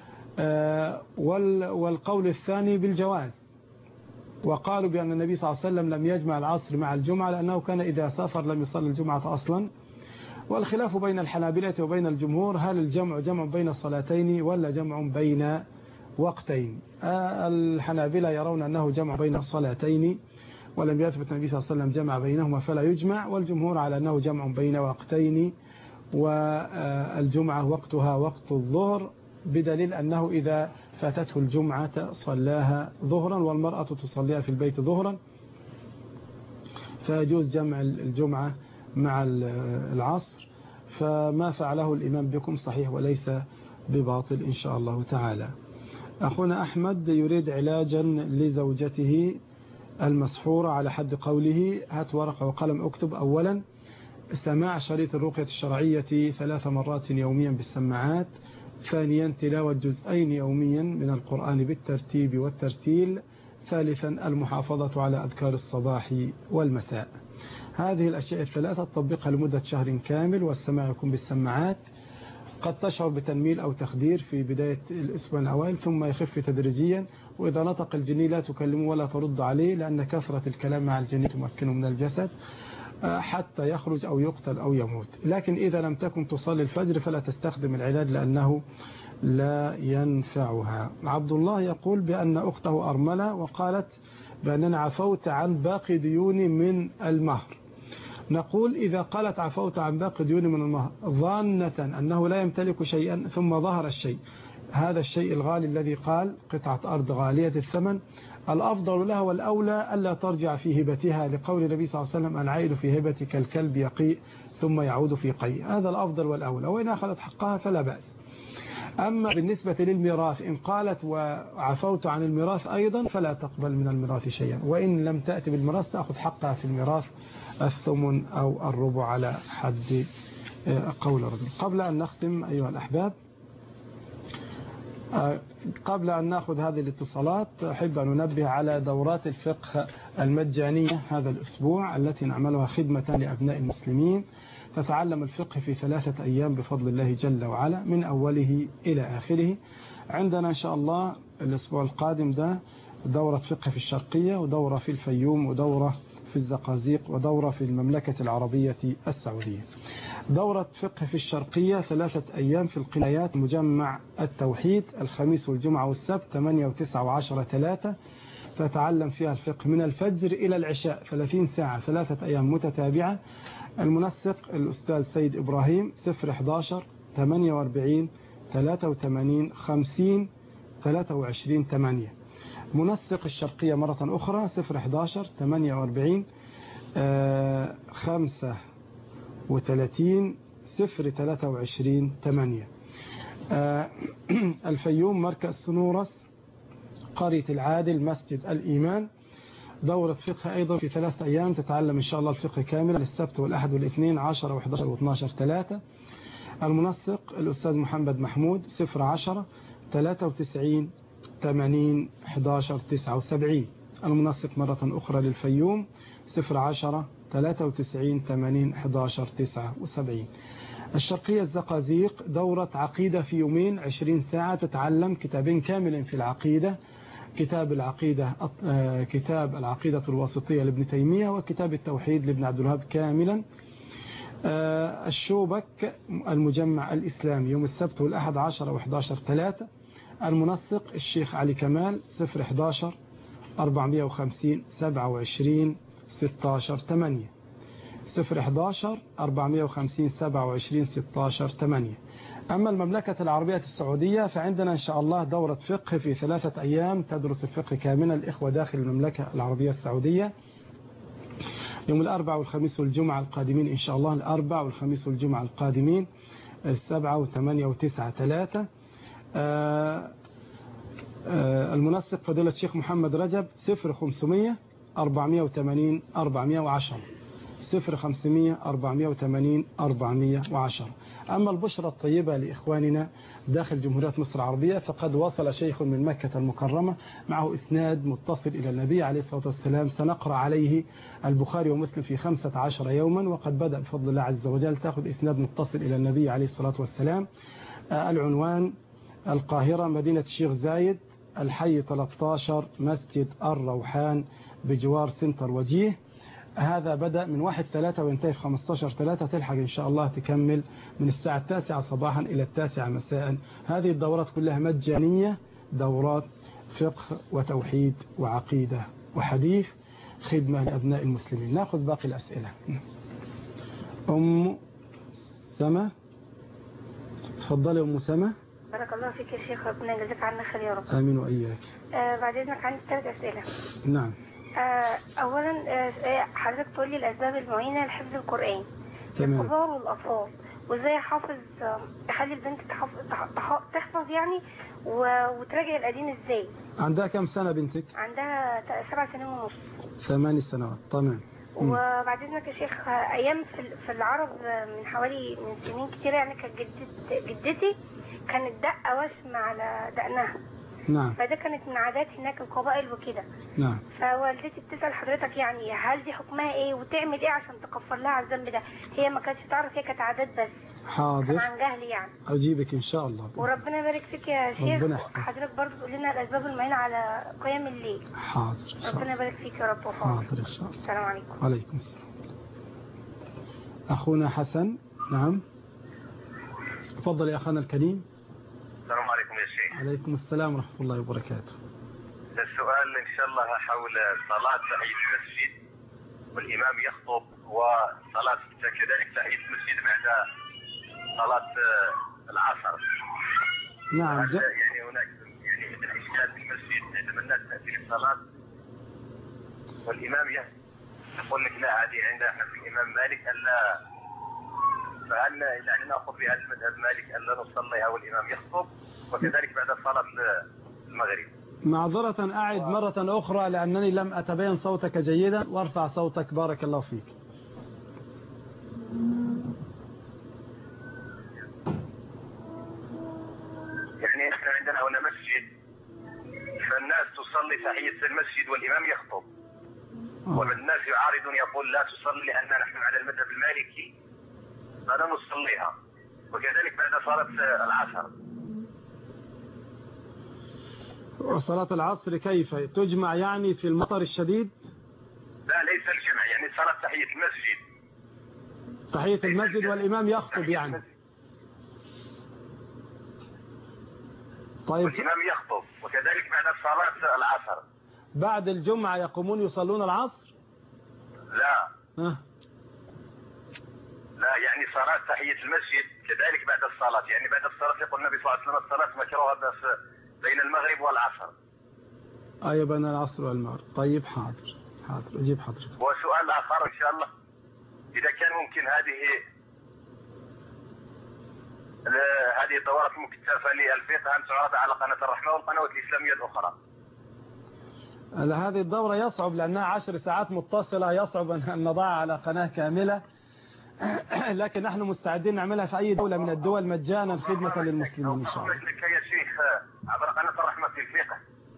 والقول الثاني بالجواز، وقالوا بأن النبي صلى الله عليه وسلم لم يجمع العصر مع الجمعة لأنه كان إذا سافر لم يصلي الجمعة أصلا. والخلاف بين الحنابلة وبين الجمهور هل الجمع جمع بين الصلاتين ولا جمع بين وقتين. الحنابلة يرون أنه جمع بين الصلاتين ولم يثبت النبي صلى الله عليه وسلم جمع بينهما فلا يجمع، والجمهور على أنه جمع بين وقتين، والجمعة وقتها وقت الظهر بدليل أنه إذا فاتته الجمعة صلاها ظهرا والمرأة تصليها في البيت ظهرا، فيجوز جمع الجمعة مع العصر. فما فعله الإمام بكم صحيح وليس بباطل إن شاء الله تعالى. أخونا أحمد يريد علاجا لزوجته المسحورة على حد قوله هات ورقة وقلم اكتب. أولا سماع شريط الرقية الشرعية ثلاث مرات يوميا بالسماعات. ثانيا تلاوة جزئين يوميا من القرآن بالترتيب والترتيل. ثالثا المحافظة على أذكار الصباح والمساء. هذه الأشياء الثلاثة تطبقها لمدة شهر كامل والسماع يكون بالسماعات. قد تشعر بتنميل أو تخدير في بداية الأسبوع الأوائل ثم يخف تدريجيا، وإذا نطق الجني لا تكلمه ولا ترد عليه لأن كثرة الكلام مع الجني تمكنه من الجسد حتى يخرج أو يقتل أو يموت. لكن إذا لم تكن تصلي الفجر فلا تستخدم العلاج لأنه لا ينفعها. عبد الله يقول بأن أخته أرملة وقالت بأننا عفوت عن باقي ديوني من المهر. نقول إذا قالت عفوت عن باقي ديوني من المهر ظانة أنه لا يمتلك شيئا ثم ظهر الشيء، هذا الشيء الغالي الذي قال قطعة أرض غالية الثمن، الأفضل لها والأولى ألا ترجع في هبتها لقول النبي صلى الله عليه وسلم العائد في هبتك الكلب يقيء ثم يعود في قيء. هذا الأفضل والأولى، وإن أخذت حقها فلا بأس. أما بالنسبة للميراث إن قالت وعفوت عن الميراث أيضا فلا تقبل من الميراث شيئا، وإن لم تأتي بالميراث تأخذ حقها في الميراث الثمن أو الربع على حد قول الرجل. قبل أن نختم أيها الأحباب، قبل أن نأخذ هذه الاتصالات أحب أن ننبه على دورات الفقه المجانية هذا الأسبوع التي نعملها خدمة لأبناء المسلمين. تتعلم الفقه في ثلاثة أيام بفضل الله جل وعلا من أوله إلى آخره. عندنا إن شاء الله الأسبوع القادم ده دورة فقه في الشرقية ودورة في الفيوم ودورة في الزقازيق ودورة في المملكة العربية السعودية. دورة فقه في الشرقية ثلاثة أيام في القنايات مجمع التوحيد الخميس والجمعة والسبت ثمانية وتسعة وعشرة ثلاثة. تتعلم فيها الفقه من الفجر إلى العشاء ثلاثين ساعة ثلاثة أيام متتابعة. المنسق الأستاذ سيد إبراهيم صفر واحد واحد ثمانية وأربعين ثلاثة وثمانين خمسين ثلاثة وعشرين ثمانية. منسق الشرقية مرة أخرى صفر واحد واحد ثمانية وأربعين خمسة وثلاثين صفر ثلاثة وعشرين ثمانية. الفيوم مركز سنورس، قرية العادل، مسجد الإيمان. دورة فقه أيضا في ثلاثة أيام، تتعلم إن شاء الله الفقه كاملا، السبت والأحد والاثنين عشرة وإحدى عشر واثني عشر ثلاثة. المنسق الأستاذ محمد محمود، صفر عشرة ثلاثة وتسعين ثمانين إحدى عشر تسعة وسبعين. المنسق مرة أخرى للفيوم، صفر عشرة ثلاثة وتسعين ثمانين إحدى عشر تسعة وسبعين. الشرقية الزقازيق، دورة عقيدة في يومين عشرين ساعة، تتعلم كتابين كاملين في العقيدة، كتاب العقيدة كتاب العقيدة الواسطية لابن تيمية، وكتاب التوحيد لابن عبد الوهاب كاملا. الشوبك المجمع الإسلامي، يوم السبت والأحد عشرة وإحدى عشر ثلاثة. المنسق الشيخ علي كمال، صفر إحدى عشر أربعمائة وخمسين سبعة وعشرين ستة عشر ثمانية، صفر إحدى عشر أربعمائة وخمسين سبعة وعشرين ستة عشر ثمانية. أما المملكة العربية السعودية فعندنا إن شاء الله دورة فقه في ثلاثة أيام، تدرس الفقه كاملا الإخوة داخل المملكة العربية السعودية، يوم الأربعاء والخميس والجمعة القادمين إن شاء الله، الأربعاء والخميس والجمعة القادمين، السبعة وثمانية وتسعة ثلاثة. المنسق فضيلة الشيخ محمد رجب، صفر خمسمائة أربعمائة وثمانين أربعمائة وعشرة، صفر خمسمائة أربعمائة وثمانين أربعمائة وعشرة. أما البشرى الطيبة لإخواننا داخل جمهورية مصر العربية، فقد وصل شيخ من مكة المكرمة معه إسناد متصل إلى النبي عليه الصلاة والسلام، سنقرأ عليه البخاري ومسلم في خمسة عشر يوما، وقد بدأ بفضل الله عز وجل تأخذ إسناد متصل إلى النبي عليه الصلاة والسلام. العنوان القاهرة، مدينة الشيخ زايد، الحي ثلاثة عشر، مسجد الروحان بجوار سنتر وجيه. هذا بدأ من واحد ثلاثة وينتهي في خمسة عشر ثلاثة، تلحق إن شاء الله تكمل من الساعة التاسعة صباحا إلى التاسعة مساء. هذه الدورات كلها مجانية، دورات فقه وتوحيد وعقيدة وحديث، خدمة لأبناء المسلمين. نأخذ باقي الأسئلة. أم سما، تفضلي أم سما. بارك الله فيك يا شيخ، ربنا يجزاك عنا خير يا رب. آمين وإياك. آه بعد إذنك عندي ثلاث أسئلة. نعم. آه أولا آه حضرتك تقول لي الأسباب المعينة لحفظ القرآن للكبار والأطفال، وإزاي حافظ آه تخلي البنت تحفظ, تحفظ يعني وتراجع القديم إزاي. عندها كم سنة بنتك؟ عندها سبع سنين ونص. ثماني سنوات. تمام. وبعد إذنك يا شيخ، أيام في العرب من حوالي من سنين كتير يعني كانت جدتي كانت دقة وشم على دقنها. نعم. فده كانت من عادات هناك القبائل وكده. نعم. فوالدتي بتسأل حضرتك يعني هل دي حكمها ايه وتعمل ايه عشان تكفر لها على الذنب ده؟ هي ما كانتش تعرف، هي كانت عادات بس. حاضر. كان عن جهل يعني. اجيبك ان شاء الله. وربنا يبارك فيك يا شيخ. حضرتك برضه تقول لنا الاسباب المعينة على قيام الليل. حاضر. ربنا يبارك فيك يا رب وفاق. حاضر ان شاء الله. السلام عليكم. وعليكم السلام. اخونا حسن. نعم. تفضل يا اخانا الكريم. السلام عليكم يا شيخ. عليكم السلام ورحمة الله وبركاته. السؤال إن شاء الله حول صلاة تحية المسجد والإمام يخطب، وصلاة كذلك تحية المسجد بعد صلاة العصر. نعم. يعني هناك يعني مثل إشكال في المسجد عندما الناس تأتي للصلاة والإمام يقول لك لا، هذه عندنا في الإمام مالك ألا، فهل يعني نأخذ بهذا المذهب مالك ألا نصليها والإمام يخطب، وكذلك بعد صلاة المغرب؟ معذرة أعد مرة أخرى لأنني لم أتبين صوتك جيدا، وارفع صوتك بارك الله فيك. يعني احنا عندنا هنا مسجد، فالناس تصلي تحية المسجد والإمام يخطب، والناس يعارضون يقول لا تصلي لأننا نحن على المذهب المالكي، فلا نصليها، وكذلك بعد صلاة العصر. وصلاة العصر كيف تجمع يعني في المطر الشديد؟ لا ليس الجمع، يعني صلاة تحية المسجد. تحية المسجد والإمام يخطب يعني. طيب. والإمام يخطب، وكذلك بعد صلاة العصر. بعد الجمعة يقومون يصلون العصر؟ لا. ها. لا يعني صلاة تحية المسجد كذلك بعد الصلاة، يعني بعد الصلاة يقول النبي صلى الله عليه وسلم الصلاة مكروهة بس بين المغرب والعصر. أي بين العصر والمغرب. طيب حاضر حاضر أجيب حضرتك. وسؤال آخر إن شاء الله، إذا كان ممكن هذه هذه الدورات المكثفة للفقه أن تعرض على قناة الرحمة والقنوات الإسلامية الأخرى. هذه الدورة يصعب لأنها عشر ساعات متصلة، يصعب أن نضعها على قناة كاملة، لكن نحن مستعدين نعملها في أي دولة من الدول مجانا خدمة للمسلمين إن شاء الله. لك يا شيخ عبر قناة الرحمة في الفقه.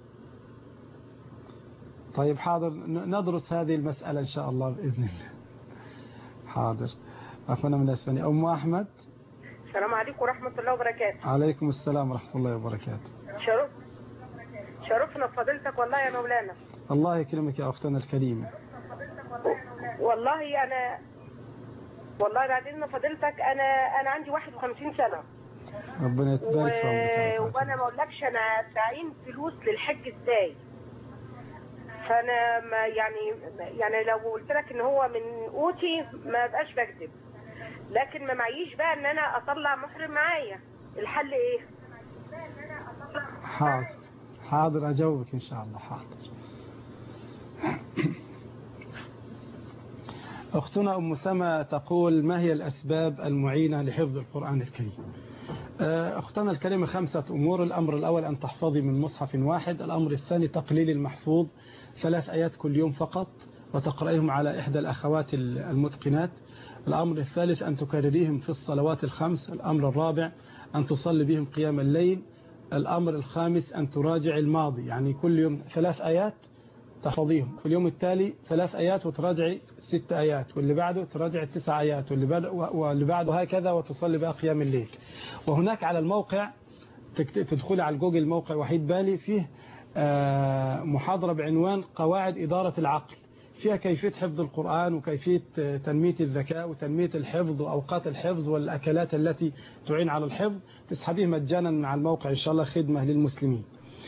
طيب حاضر، ندرس هذه المسألة إن شاء الله بإذن الله. حاضر. أخونا من أسفني أم أحمد. السلام عليكم ورحمة الله وبركاته. عليكم السلام ورحمة الله وبركاته. شرف شرفنا بفضيلتك والله يا مولانا. الله يكرمك يا أختنا الكريمة. والله أنا والله بعدين فضيلتك أنا أنا عندي واحد وخمسين سنة. ربنا يتبارك في عمرك. و... وأنا ما أقولكش أنا استعين فلوس للحج إزاي. فأنا ما يعني يعني لو قلت لك إن هو من قوتي ما بقاش بكذب. لكن ما معيش بقى إن أنا أطلع محرم معايا. الحل إيه؟ حاضر حاضر أجاوبك إن شاء الله. حاضر. أختنا أم سما تقول: ما هي الأسباب المعينة لحفظ القرآن الكريم؟ أختنا الكريمة خمسة أمور. الأمر الأول أن تحفظي من مصحف واحد. الأمر الثاني تقليل المحفوظ، ثلاث آيات كل يوم فقط، وتقرأيهم على إحدى الأخوات المتقنات. الأمر الثالث أن تكرريهم في الصلوات الخمس. الأمر الرابع أن تصلي بهم قيام الليل. الأمر الخامس أن تراجع الماضي، يعني كل يوم ثلاث آيات تحفظيهم، في اليوم التالي ثلاث آيات وتراجعي ست آيات، واللي بعده تراجع التسع آيات، واللي بعده واللي بعده هكذا، وتصلي بقى قيام الليل. وهناك على الموقع تدخلي على جوجل موقع وحيد بالي فيه محاضرة بعنوان قواعد إدارة العقل، فيها كيفية حفظ القرآن وكيفية تنمية الذكاء وتنمية الحفظ وأوقات الحفظ والأكلات التي تعين على الحفظ. تسحبيه مجانا مع الموقع إن شاء الله، خدمة للمسلمين.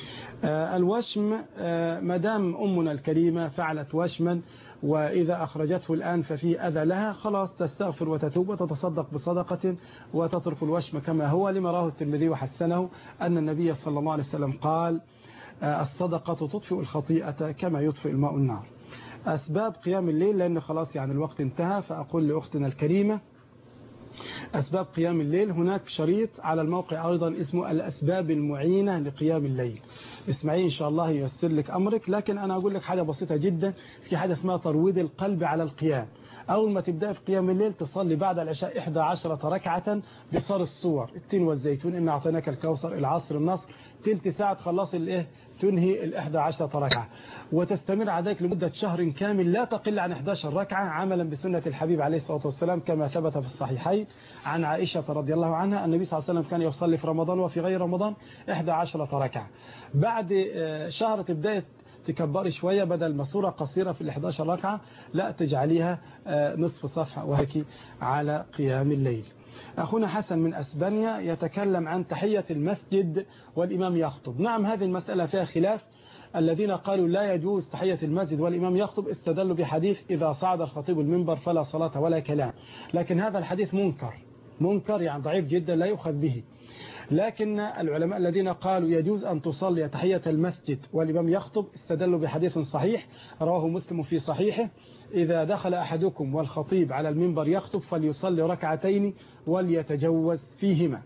الوشم، مدام أمنا الكريمة فعلت وشما وإذا أخرجته الآن ففي أذى لها، خلاص تستغفر وتتوب وتتصدق بصدقة وتترك الوشم كما هو، لما راه الترمذي وحسنه أن النبي صلى الله عليه وسلم قال: الصدقة تطفئ الخطيئة كما يطفئ الماء النار. أسباب قيام الليل، لأن خلاص يعني الوقت انتهى، فأقول لأختنا الكريمة أسباب قيام الليل. هناك شريط على الموقع أيضا اسمه الأسباب المعينة لقيام الليل، اسمعي إن شاء الله ييسر لك أمرك. لكن أنا أقول لك حاجة بسيطة جدا، في حاجة اسمها ترويض القلب على القيام. أول ما تبدأ في قيام الليل تصلي بعد العشاء إحدى عشرة ركعة بصار الصور، التين والزيتون، إن أعطيناك الكوثر، العصر، النصر، تلت ساعة تخلص الإيه تنهي الإحدى عشرة ركعة، وتستمر على ذلك لمدة شهر كامل لا تقل عن إحدى عشرة ركعة، عملا بسنة الحبيب عليه الصلاة والسلام كما ثبت في الصحيحين عن عائشة رضي الله عنها. النبي صلى الله عليه وسلم كان يصلي في رمضان وفي غير رمضان إحدى عشرة ركعة. بعد شهر تبدأ تكبري شوية، بدل ما صورة قصيرة في الإحدى عشرة ركعة لا تجعليها نصف صفحة وهيك على قيام الليل. أخونا حسن من أسبانيا يتكلم عن تحية المسجد والإمام يخطب. نعم هذه المسألة فيها خلاف. الذين قالوا لا يجوز تحية المسجد والإمام يخطب استدلوا بحديث إذا صعد الخطيب المنبر فلا صلاة ولا كلام، لكن هذا الحديث منكر منكر يعني ضعيف جدا لا يؤخذ به. لكن العلماء الذين قالوا يجوز أن تصلي تحية المسجد والإمام يخطب استدلوا بحديث صحيح رواه مسلم في صحيحه: إذا دخل أحدكم والخطيب على المنبر يخطب فليصلي ركعتين وليتجوز فيهما.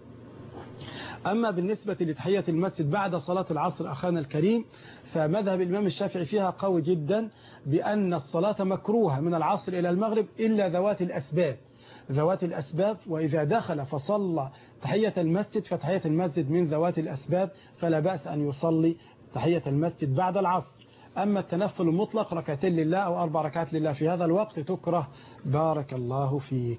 أما بالنسبة لتحية المسجد بعد صلاة العصر أخانا الكريم، فمذهب الإمام الشافعي فيها قوي جدا بأن الصلاة مكروهة من العصر إلى المغرب إلا ذوات الأسباب ذوات الأسباب وإذا دخل فصلى تحية المسجد فتحية المسجد من ذوات الأسباب، فلا بأس أن يصلي تحية المسجد بعد العصر. أما التنفل المطلق ركعتين لله أو أربع ركعات لله في هذا الوقت تكره. بارك الله فيك.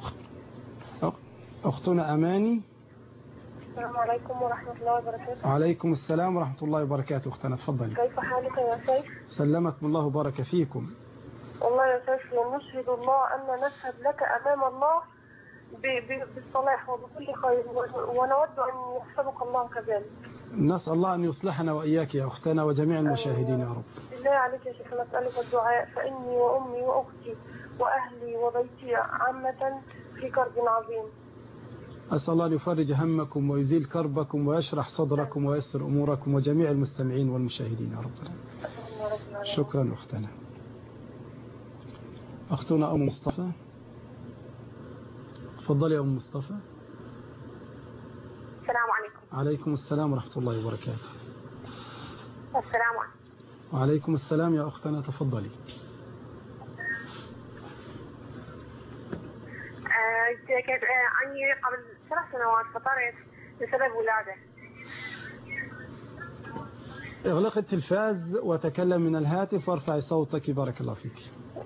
أختنا أماني. السلام عليكم ورحمة الله وبركاته. عليكم السلام ورحمة الله وبركاته. أختنا تفضلي. كيف حالك يا سيف؟ سلمكم الله وبارك فيكم. والله يا سيف نشهد الله أن نشهد لك أمام الله بالصلاح وبكل خير، ونود أن يحفظك الله كذلك. نسأل الله أن يصلحنا وإياك يا أختنا وجميع المشاهدين يا رب. بالله عليك يا شيخ نسألك الدعاء، فإني وأمي وأختي وأهلي وبيتي عامة في كرب عظيم. أسأل الله أن يفرج همكم ويزيل كربكم ويشرح صدركم ويسر أموركم وجميع المستمعين والمشاهدين يا رب. شكرا أختنا. أختنا أم مصطفى. تفضلي يا أم مصطفى. عليكم السلام ورحمة الله وبركاته. السلام عليكم. وعليكم السلام يا أختنا، تفضلي. كيف عني قبل ثلاث سنوات فطرت بسبب ولادة. اغلقي التلفاز وتكلم من الهاتف وارفعي صوتك بارك الله فيك.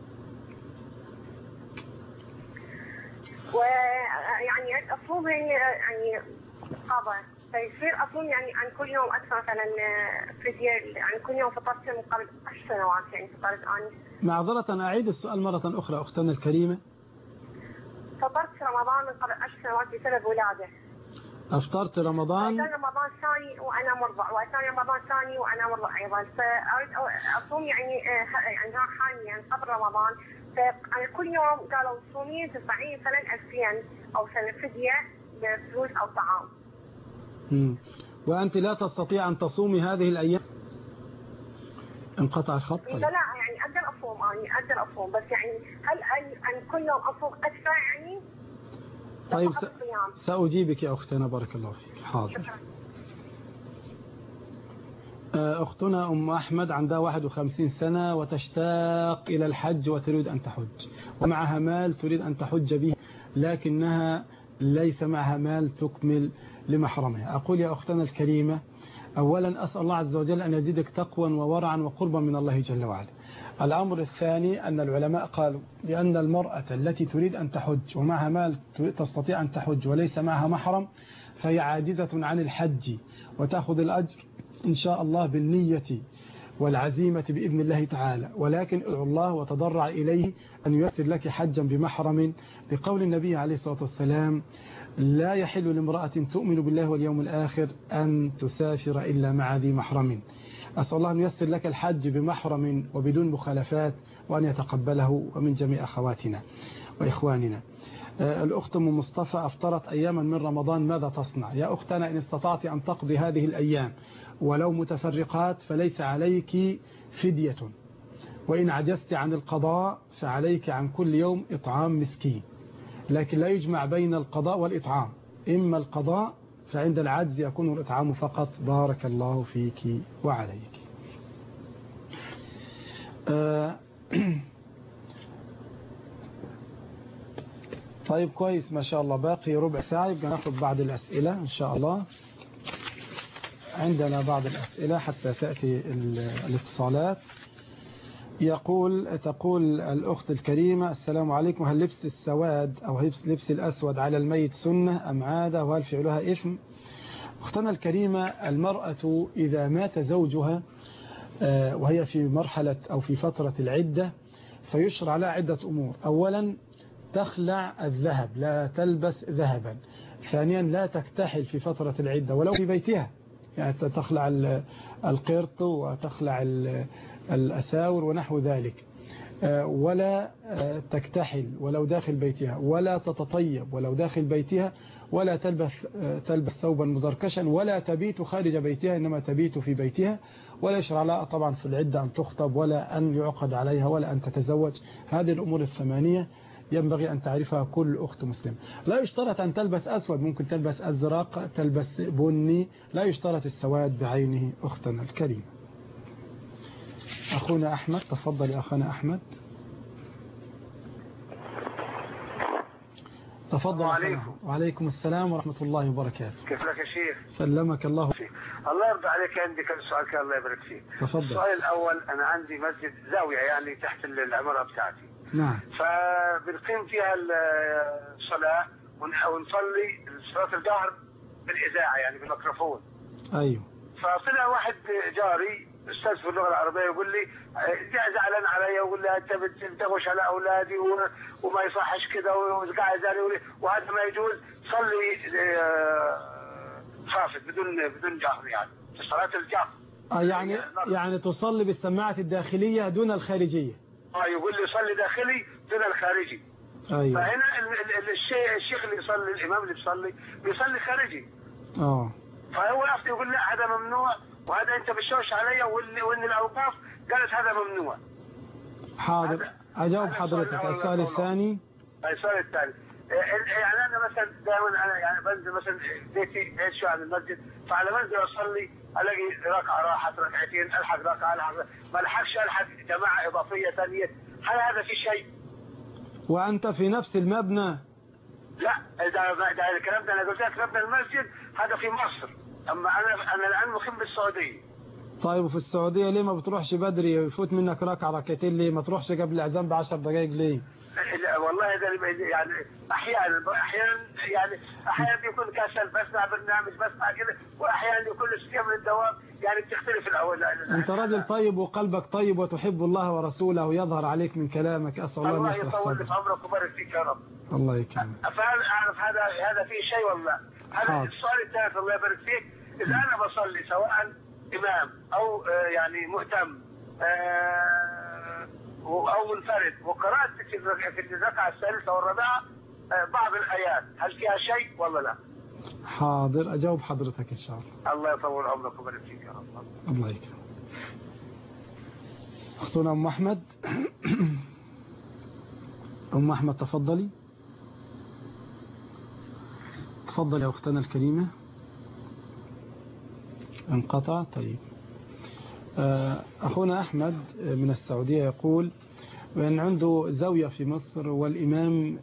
ويعني أصوم يعني صعبة، فيصير أصوم يعني عن كل يوم أكثر مثلا فدية عن كل يوم فطرت من قبل عشر سنوات يعني فطرت أنا. معذرة أعيد السؤال مرة أخرى أختنا الكريمة. فطرت رمضان من قبل عشر سنوات بسبب ولادة. أفطرت رمضان؟ وأثناء رمضان ثاني وأنا مرضع، وأثناء رمضان ثاني وأنا مرضع أيضا، فأريد أصوم يعني يعني حاليا يعني قبل رمضان، فأنا كل يوم قالوا صومين تدفعين مثلا ألفين أو سنة فدية بفلوس أو طعام. امم وأنت لا تستطيع أن تصومي هذه الأيام؟ انقطع الخط؟ لا لا يعني أقدر أصوم يعني أقدر أصوم بس يعني هل أن كل يوم أصوم أكثر يعني؟ طيب سأجيبك يا أختنا بارك الله فيك. حاضر. أختنا أم أحمد عندها واحد وخمسين سنة وتشتاق إلى الحج وتريد أن تحج، ومعها مال تريد أن تحج به لكنها ليس معها مال تكمل لمحرمها. أقول يا أختنا الكريمة، أولا أسأل الله عز وجل أن يزيدك تقوى وورعا وقربا من الله جل وعلا. الأمر الثاني أن العلماء قالوا بأن المرأة التي تريد أن تحج ومعها مال تستطيع أن تحج وليس معها محرم فهي عاجزة عن الحج، وتأخذ الأجر إن شاء الله بالنية والعزيمة بإذن الله تعالى، ولكن ادعو الله وتضرع إليه أن ييسر لك حجا بمحرم، لقول النبي عليه الصلاة والسلام: لا يحل لامرأة تؤمن بالله واليوم الآخر أن تسافر إلا مع ذي محرم. أسأل الله أن ييسر لك الحج بمحرم وبدون مخالفات، وأن يتقبله ومن جميع أخواتنا وإخواننا. الأخت أم مصطفى أفطرت أياما من رمضان، ماذا تصنع؟ يا أختنا إن استطعت أن تقضي هذه الأيام ولو متفرقات فليس عليك فدية، وإن عجزت عن القضاء فعليك عن كل يوم إطعام مسكين، لكن لا يجمع بين القضاء والإطعام، إما القضاء فعند العجز يكون الإطعام فقط. بارك الله فيك وعليك. آه طيب كويس ما شاء الله، باقي ربع ساعة يبقى ناخذ بعض الأسئلة إن شاء الله. عندنا بعض الأسئلة حتى تأتي الاتصالات. يقول تقول الأخت الكريمة: السلام عليكم، هل لبس السواد أو لبس الأسود على الميت سنة أم عادة، وهل فعلها إثم؟ أختنا الكريمة، المرأة إذا مات زوجها وهي في مرحلة أو في فترة العدة فيشرع لها عدة أمور. أولا تخلع الذهب، لا تلبس ذهبا. ثانيا لا تكتحل في فترة العدة ولو في بيتها، يعني تخلع القرط وتخلع الأساور ونحو ذلك، ولا تكتحل ولو داخل بيتها، ولا تتطيب ولو داخل بيتها، ولا تلبس تلبس ثوبا مزركشا، ولا تبيت خارج بيتها إنما تبيت في بيتها، ولا يشرع لها طبعا في العدة أن تخطب ولا أن يعقد عليها ولا أن تتزوج. هذه الأمور الثمانية ينبغي أن تعرفها كل أخت مسلم. لا يشترط أن تلبس أسود، ممكن تلبس أزرق، تلبس بني، لا يشترط السواد بعينه. أختنا الكريمة. أخونا أحمد، تفضل يا أخونا أحمد. تفضل. وعليكم. وعليكم السلام ورحمة الله وبركاته. كيف لك يا شيخ؟ سلمك الله. الله يرضى عليك، عندي كم سؤال كان الله يبارك فيك. تفضل. السؤال الأول، أنا عندي مسجد زاوية يعني تحت العمارة بتاعتي. نعم. فبنقيم فيها الصلاة ونصلي صلاة الجهر بالإذاعة يعني بالميكروفون. أيوه. فطلع واحد جاري أستاذ في اللغة العربية يقول لي زعلان علي، ويقول لي أنت بتغش على أولادي وما يصحش كده، وقاعد يقول وهذا ما يجوز، صلي خافت بدون بدون جهر يعني في صلاة الجهر. آه يعني يعني تصلي بالسماعة الداخلية دون الخارجية. اه يقول لي صلي داخلي دون الخارجي. ايوه. فهنا الشيخ الشيخ اللي يصلي، الامام اللي بيصلي بيصلي خارجي. اه. فهو نفسه يقول لا هذا ممنوع، وهذا انت بتشوش عليا، وان الاوقاف قالت هذا ممنوع. حاضر، اجاوب حضرتك. السؤال الثاني. السؤال الثاني، يعني انا مثلا دائما انا يعني بنزل مثلا بيتي بعيد شويه عن المسجد، فعلى منزل اصلي الاقي ركعه راحت ركعتين، الحق ركعه الحق ما الحقش الحق جماعه اضافيه ثانيه، هل هذا في شيء؟ وانت في نفس المبنى؟ لا ده, ده الكلام ده انا قلت لك مبنى المسجد هذا في مصر، اما انا انا الان مقيم بالسعوديه. طيب وفي السعوديه ليه ما بتروحش بدري يفوت منك ركعه ركعتين؟ ليه ما تروحش قبل الاذان بعشر دقائق ليه؟ لا والله ده يعني احيانا احيانا يعني احيانا بيكون كسل بسمع برنامج بسمع كده، واحيانا يكون شيء من الدوام، يعني بتختلف الاول. انت راجل طيب وقلبك طيب وتحب الله ورسوله ويظهر عليك من كلامك. اسال الله ان يشرح صدرك. الله يطول في عمرك ويبارك فيك يا رب. الله يكرمك. فهل اعرف هذا هذا فيه شيء ولا؟ هذا السؤال الثالث الله يبارك فيك، اذا انا بصلي سواء امام او يعني مهتم او منفرد وقرات في الركعه الثالثه والرابعه بعض الايات، هل فيها شيء ولا لا؟ حاضر اجاوب حضرتك ان شاء الله. الله يطول عمرك ويبارك فيك يا رب. الله يكرمك. اختنا ام احمد. ام احمد تفضلي. تفضلي يا اختنا الكريمه. انقطع. طيب أخونا أحمد من السعودية يقول بأن عنده زاوية في مصر والإمام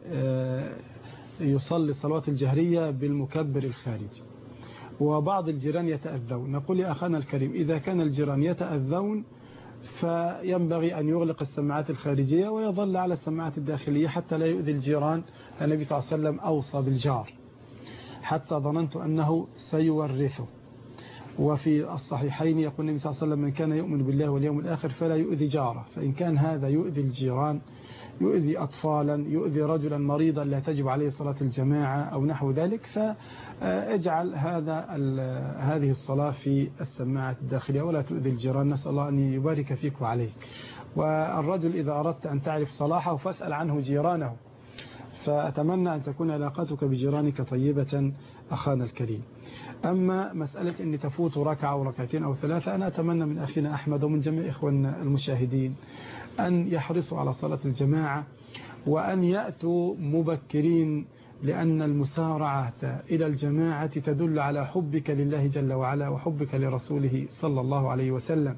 يصلي الصلوات الجهرية بالمكبر الخارجي وبعض الجيران يتأذون. نقول يا أخانا الكريم إذا كان الجيران يتأذون فينبغي أن يغلق السماعات الخارجية ويظل على السماعات الداخلية حتى لا يؤذي الجيران. النبي صلى الله عليه وسلم أوصى بالجار حتى ظننت أنه سيورثه. وفي الصحيحين يقول النبي صلى الله عليه وسلم من كان يؤمن بالله واليوم الآخر فلا يؤذي جاره. فإن كان هذا يؤذي الجيران، يؤذي أطفالا، يؤذي رجلا مريضا لا تجب عليه صلاة الجماعة أو نحو ذلك، فاجعل هذا هذه الصلاة في السماعة الداخلية ولا تؤذي الجيران. نسأل الله أن يبارك فيك وعليك. والرجل إذا أردت أن تعرف صلاحه فاسأل عنه جيرانه. فأتمنى أن تكون علاقتك بجيرانك طيبة أخانا الكريم. أما مسألة أن تفوت ركعة أو ركعتين أو ثلاثة، أنا أتمنى من أخينا أحمد ومن جميع إخواننا المشاهدين أن يحرصوا على صلاة الجماعة وأن يأتوا مبكرين، لأن المسارعة إلى الجماعة تدل على حبك لله جل وعلا وحبك لرسوله صلى الله عليه وسلم.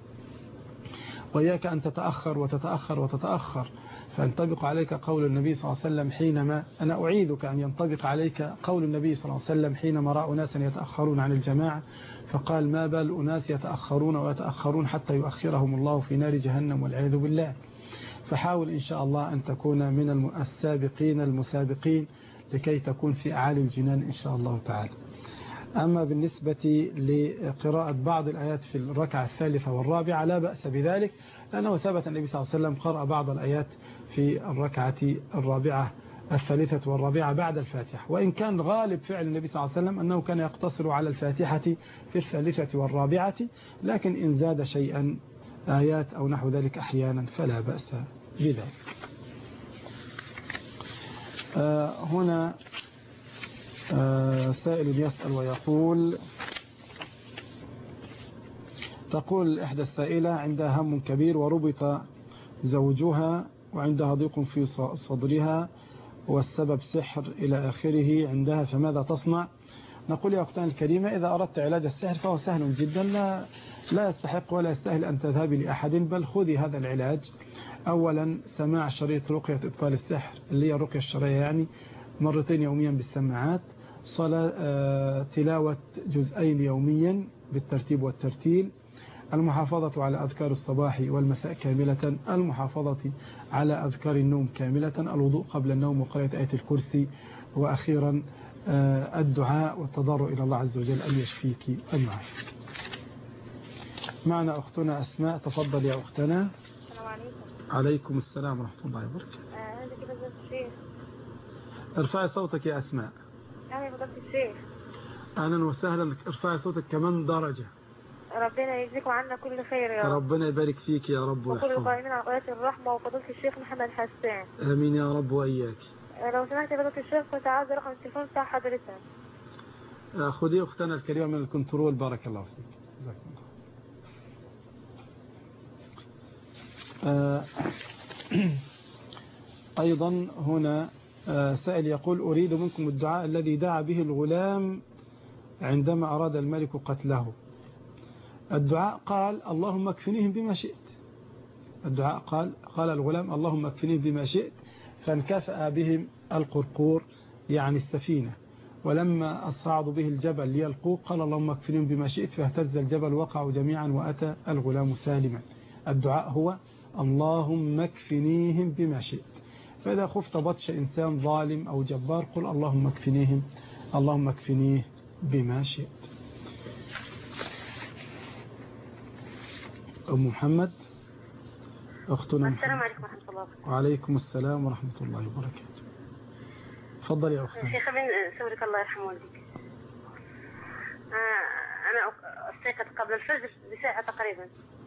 وإياك أن تتأخر وتتأخر وتتأخر فينطبق عليك قول النبي صلى الله عليه وسلم حينما أنا أعيدك أن ينطبق عليك قول النبي صلى الله عليه وسلم حينما رأى أناسا يتأخرون عن الجماعة فقال ما بال أناس يتأخرون ويتأخرون حتى يؤخرهم الله في نار جهنم والعياذ بالله. فحاول إن شاء الله أن تكون من السابقين المسابقين لكي تكون في أعالي الجنان إن شاء الله تعالى. أما بالنسبة لقراءة بعض الآيات في الركعة الثالثة والرابعة لا بأس بذلك، لأنه ثبت النبي صلى الله عليه وسلم قرأ بعض الآيات في الركعة الرابعة الثالثة والرابعة بعد الفاتحة، وإن كان غالب فعل النبي صلى الله عليه وسلم أنه كان يقتصر على الفاتحة في الثالثة والرابعة، لكن إن زاد شيئا آيات أو نحو ذلك أحيانا فلا بأس بذلك. آه هنا آه سائل يسأل ويقول تقول إحدى السائلة عندها هم كبير وربط زوجها وعندها ضيق في صدرها والسبب سحر إلى آخره عندها، فماذا تصنع؟ نقول يا أختان الكريمة إذا أردت علاج السحر فهو سهل جدا، لا, لا يستحق ولا يستاهل أن تذهبي لأحد، بل خذي هذا العلاج. أولا سماع شريط رقية إبطال السحر اللي هي الرقية الشرعية يعني مرتين يوميا بالسماعات، صلاة تلاوة جزئين يوميا بالترتيب والترتيل، المحافظة على أذكار الصباح والمساء كاملة، المحافظة على أذكار النوم كاملة، الوضوء قبل النوم وقراءة آية الكرسي، وأخيرا الدعاء والتضرع إلى الله عز وجل أن يشفيك المعافى. معنا أختنا أسماء، تفضل يا أختنا. السلام عليكم. عليكم السلام ورحمة الله وبركاته. عندك كده فضيلة الشيخ. ارفعي صوتك يا أسماء. أهلا فضيلة الشيخ. أهلا وسهلا، ارفعي صوتك كمان درجة. ربنا يجزيكم عنا كل خير يا رب. ربنا يبارك فيك يا رب وكل القائمين على قناة الرحمة وفضيلة الشيخ محمد حسان. آمين يا رب وإياك. لو سمحت فضيلة الشيخ كنت عاوز رقم التليفون بتاع حضرتك. خذي أختنا الكريمة من الكنترول، بارك الله فيك. جزاك الله. آه أيضا هنا سائل يقول أريد منكم الدعاء الذي دعا به الغلام عندما أراد الملك قتله. الدعاء قال اللهم اكفنيهم بما شئت. الدعاء قال قال الغلام اللهم اكفنيهم بما شئت، فانكفأ بهم القرقور يعني السفينة، ولما أصعدوا به الجبل ليلقوه قال اللهم اكفنيهم بما شئت، فاهتز الجبل وقعوا جميعا وأتى الغلام سالما. الدعاء هو اللهم اكفنيهم بما شئت. فإذا خفت بطش إنسان ظالم أو جبار قل اللهم اكفنيهم اللهم اكفنيه بما شئت. أم محمد أختنا محمد. السلام عليكم ورحمة الله وبركاته. وعليكم السلام ورحمة الله وبركاته. تفضل يا أختنا. شيخ بن سورك الله يرحم والديك. أنا أستيقظ قبل الفجر بساعة تقريبا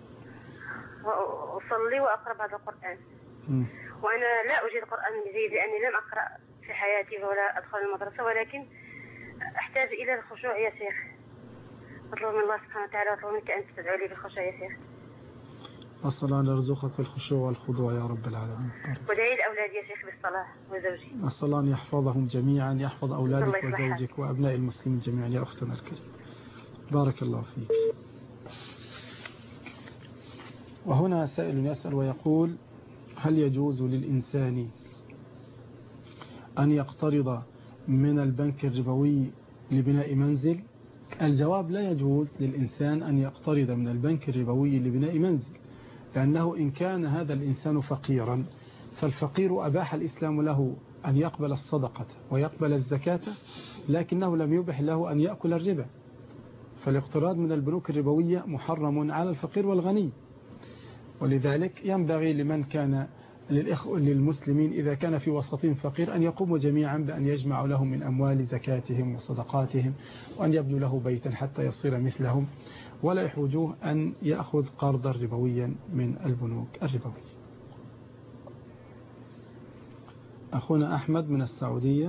وأصلي وأقرأ بعض القرآن. م. وأنا لا أجيد القرآن جيد لأني لم أقرأ في حياتي ولا أدخل المدرسة، ولكن أحتاج إلى الخشوع يا شيخ. أطلب من الله سبحانه وتعالى وأطلب منك أن تدعو لي بالخشوع يا شيخ. أسأل الله أن يرزقك بالخشوع والخضوع يا رب العالمين. ودعي لأولادي يا شيخ بالصلاة وزوجي. أسأل الله أن يحفظهم جميعا، يحفظ أولادك وزوجك وأبناء المسلمين جميعا يا أختنا الكريم. بارك الله فيك. وهنا سائل يسأل ويقول هل يجوز للإنسان أن يقترض من البنك الربوي لبناء منزل؟ الجواب لا يجوز للإنسان أن يقترض من البنك الربوي لبناء منزل، لأنه إن كان هذا الإنسان فقيرا فالفقير أباح الإسلام له أن يقبل الصدقة ويقبل الزكاة، لكنه لم يبح له أن يأكل الربا. فالاقتراض من البنوك الربوية محرم على الفقير والغني، ولذلك ينبغي لمن كان للمسلمين إذا كان في وسطهم فقير أن يقوموا جميعا بأن يجمعوا لهم من أموال زكاتهم وصدقاتهم، وأن يبنوا له بيتا حتى يصير مثلهم، ولا يحوجوه أن يأخذ قرضا ربويا من البنوك الربوية. أخونا أحمد من السعودية،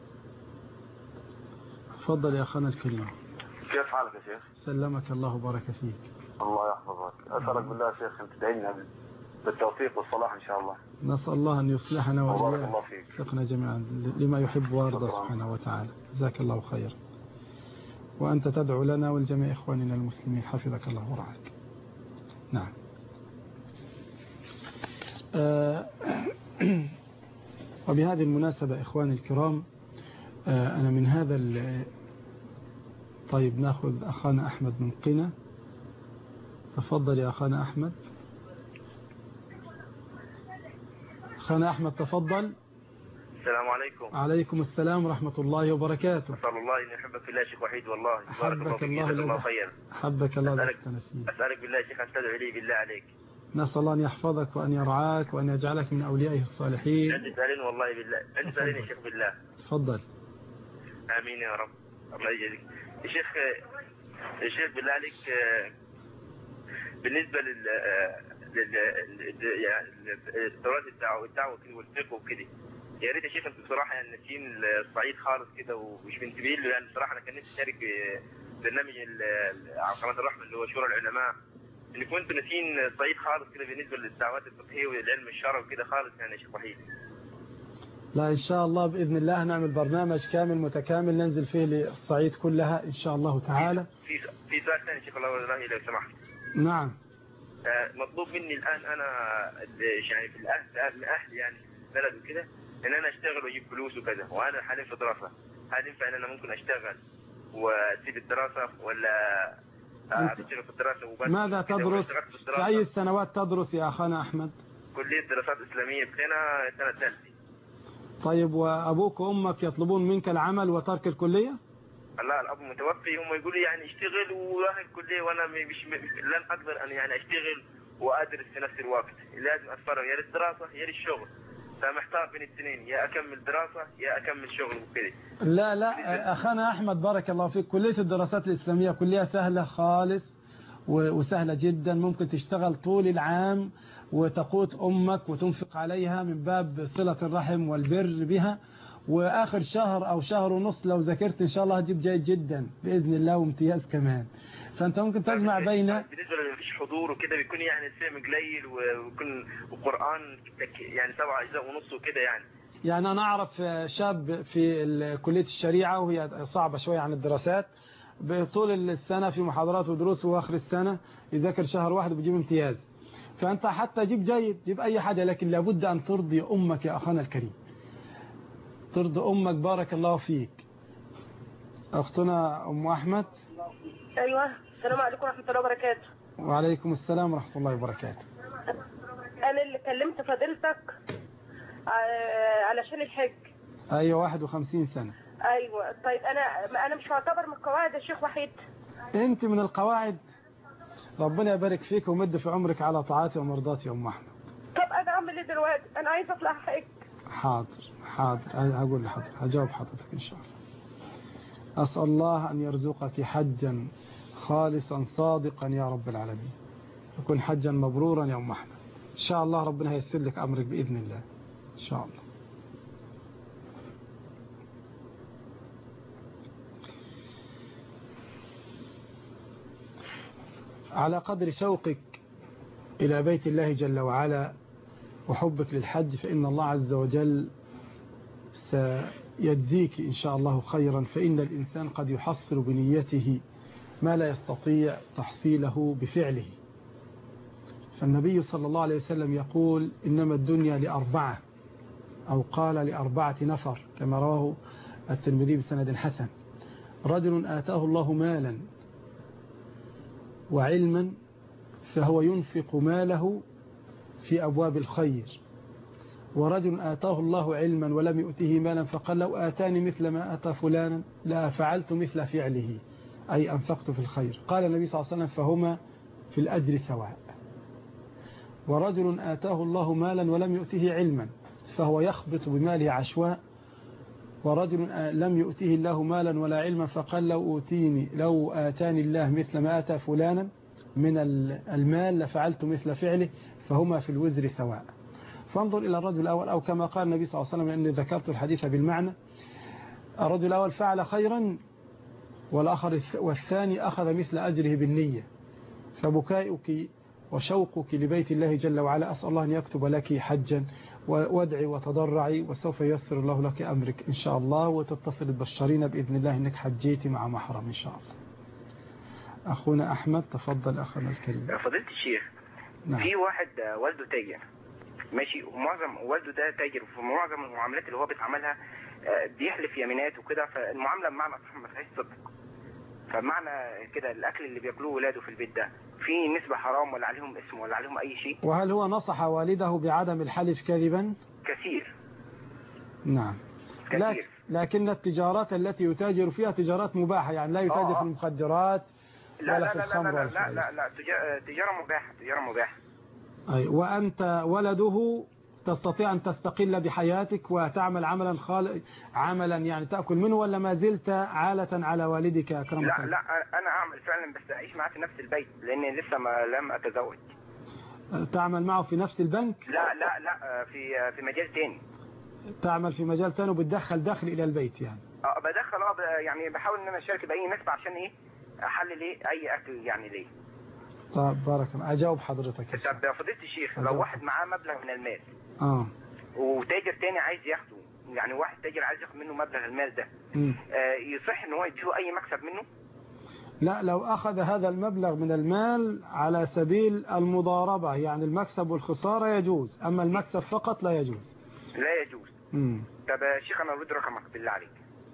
تفضل يا أخانا الكريم. كيف حالك يا شيخ؟ سلمك الله وبارك فيك. الله يحفظك. أسألك بالله يا شيخ أن تدعي لنا بالتوفيق والصلاح إن شاء الله. نسأل الله أن يصلحنا وبارك الله فيك. ويوفقنا جميعا لما يحب ويرضى سبحانه وتعالى. جزاك الله خير. وأنت تدعو لنا ولجميع إخواننا المسلمين حفظك الله ورعاك. نعم. آه وبهذه المناسبة إخواني الكرام، آه أنا من هذا طيب ناخذ أخانا أحمد من قنا. تفضل يا أخانا أحمد. أخانا أحمد تفضل. السلام عليكم. عليكم السلام ورحمة الله وبركاته. أسأل الله أن يحبك في الله شيخ وحيد والله. حبك الله, الله خير. حبك الله أسألك, أسألك بالله شيخ أن تدعو لي بالله عليك. نسأل الله أن يحفظك وأن يرعاك وأن يجعلك من أوليائه الصالحين. عندي سؤالين والله بالله. عندي سؤالين يا شيخ بالله. تفضل. آمين يا رب. الله يجزيك. يا شيخ يا شيخ بالله عليك، بالنسبة لل يعني الدورات الدعوة والدعوة والفقه وكده، يا ريت يا شيخ انت بصراحة يعني ناسيين الصعيد خالص كده ومش منتبهين له، يعني بصراحة أنا كان نفسي أشارك ببرنامج على قناة الرحمة اللي هو شورى العلماء، إن كنتوا ناسيين الصعيد خالص كده بالنسبة للدعوات الفقهية والعلم الشرعي وكده خالص يعني يا شيخ وحيد. لا إن شاء الله بإذن الله نعمل برنامج كامل متكامل ننزل فيه للصعيد كلها إن شاء الله تعالى. في في سؤال ثاني شيخ الله والله لو سمحت. نعم. مطلوب مني الآن أنا يعني في الأهل من أهل يعني بلد وكده إن أنا أشتغل وأجيب فلوس وكذا، وأنا حاليا في دراسة. هل ينفع إن أنا ممكن أشتغل وأسيب الدراسة ولا أشتغل في الدراسة وبس؟ ماذا تدرس؟ في أي السنوات تدرس يا أخانا أحمد؟ كلية دراسات إسلامية بخينا سنة ثالثة. طيب وأبوك وأمك يطلبون منك العمل وترك الكلية؟ لا الأب متوفي، هم يقولوا يعني اشتغل وراح الكلية وأنا مش لن أقدر أن يعني أشتغل وأدرس في نفس الوقت، لازم أتفرغ يا للدراسة يا للشغل، فمحتار بين الاثنين، يا أكمل دراسة يا أكمل شغل وكذا. لا لا أخانا أحمد بارك الله فيك، كلية الدراسات الإسلامية كلية سهلة خالص وسهلة جدا، ممكن تشتغل طول العام وتقوت أمك وتنفق عليها من باب صلة الرحم والبر بها، وآخر شهر أو شهر ونص لو ذاكرت إن شاء الله هتجيب جيد جدا بإذن الله وامتياز كمان. فأنت ممكن تجمع بين بالنسبة لما فيش حضور وكده بيكون يعني الفهم قليل ويكون وقرآن يعني سبع أجزاء ونص وكده يعني يعني أنا أعرف شاب في كلية الشريعة وهي صعبة شوية عن الدراسات، بطول السنة في محاضرات ودروس وآخر السنة يذاكر شهر واحد وبيجيب امتياز. فأنت حتى جيب جيد، جيب أي حاجة، لكن لابد أن ترضي أمك يا أخانا الكريم، ترضي أمك. بارك الله فيك. أختنا أم أحمد. أيوة. السلام عليكم ورحمة الله وبركاته. وعليكم السلام ورحمة الله وبركاته. أنا اللي كلمت فضيلتك علشان الحج. أيوة واحد وخمسين سنة. أيوة. طيب أنا أنا مش معتبر من القواعد يا شيخ وحيد. أنت من القواعد. ربنا يبارك فيك ومد في عمرك على طاعتي ومرضاتي يا أم أحمد. طب أنا أعمل إيه دلوقتي؟ أنا عايز أطلع حج. حاضر حاضر هقول لحضرتك، هجاوب حضرتك إن شاء الله. أسأل الله أن يرزقك حجا خالصا صادقا يا رب العالمين، يكون حجا مبرورا يا أم أحمد إن شاء الله. ربنا هيسر لك أمرك بإذن الله إن شاء الله. على قدر شوقك إلى بيت الله جل وعلا وحبك للحج فإن الله عز وجل سيجزيك إن شاء الله خيرا، فإن الإنسان قد يحصل بنيته ما لا يستطيع تحصيله بفعله. فالنبي صلى الله عليه وسلم يقول إنما الدنيا لأربعة، أو قال لأربعة نفر كما رواه الترمذي بسند حسن: رجل آتاه الله مالا وعلما فهو ينفق ماله في أبواب الخير، ورجل آتاه الله علما ولم يؤته مالا فقال لو آتاني مثل ما آتى فلانا لا فعلت مثل فعله، أي أنفقت في الخير. قال النبي صلى الله عليه وسلم فهما في الأجر سواء. ورجل آتاه الله مالا ولم يؤته علما فهو يخبط بماله عشواء، ورجل لم يؤته الله مالا ولا علما فقال لو أوتيني لو آتاني الله مثل ما آتى فلانا من المال لفعلت مثل فعله، فهما في الوزر سواء. فانظر إلى الرجل الأول، أو كما قال النبي صلى الله عليه وسلم، لأني ذكرت الحديث بالمعنى: الرجل الأول فعل خيرا والآخر والثاني أخذ مثل أجره بالنية. فبكائك وشوقك لبيت الله جل وعلا أسأل الله أن يكتب لك حجا، وادعي وتضرعي وسوف ييسر الله لك أمرك إن شاء الله، وتتصل تبشرين بإذن الله أنك حجيتي مع محرم إن شاء الله. أخونا أحمد تفضل أخونا الكريم. فضيلة الشيخ، نعم. في واحد والده تاجر ماشي، ومعظم والده ده تاجر، في معظم المعاملات اللي هو بيتعاملها بيحلف يمينات وكده، فالمعاملة بمعنى صح ما فيهاش صدق. فمعنى كده الأكل اللي بياكلوه ولاده في البيت ده في نسبة حرام ولا عليهم اسم ولا عليهم أي شيء؟ وهل هو نصح والده بعدم الحلف كذبا؟ كثير. نعم كثير. لكن التجارات التي يتاجر فيها تجارات مباحة، يعني لا يتاجر في المخدرات لا ولا لا في لا الخمر لا ولا لا لا لا, لا تجارة مباحة تجارة مباحة. أي وأنت ولده تستطيع أن تستقل بحياتك وتعمل عملا خال... عملا يعني تأكل منه، ولا ما زلت عالة على والدك أكرمك؟ لا لا أنا أعمل فعلا بس أعيش معاه في نفس البيت لأني لسه ما لم أتزوج. تعمل معه في نفس البنك؟ لا لا لا في في مجال تاني. تعمل في مجال تاني وبتدخل دخل إلى البيت يعني؟ اه بدخل اه يعني بحاول ان انا اشارك باي نسبه عشان ايه احلل ايه اي اكل يعني ليه. طيب بارك الله. اجاوب حضرتك. طب يا فضيله الشيخ، لو واحد معاه مبلغ من المال اه وتاجر تاني عايز ياخده، يعني واحد تاجر عايز ياخد منه مبلغ المال ده، م. آه يصح ان هو يديله اي مكسب منه؟ لا، لو أخذ هذا المبلغ من المال على سبيل المضاربة يعني المكسب والخسارة يجوز، أما المكسب فقط لا يجوز. لا يجوز. امم طب يا شيخ أنا أريد رقمك بالله عليك.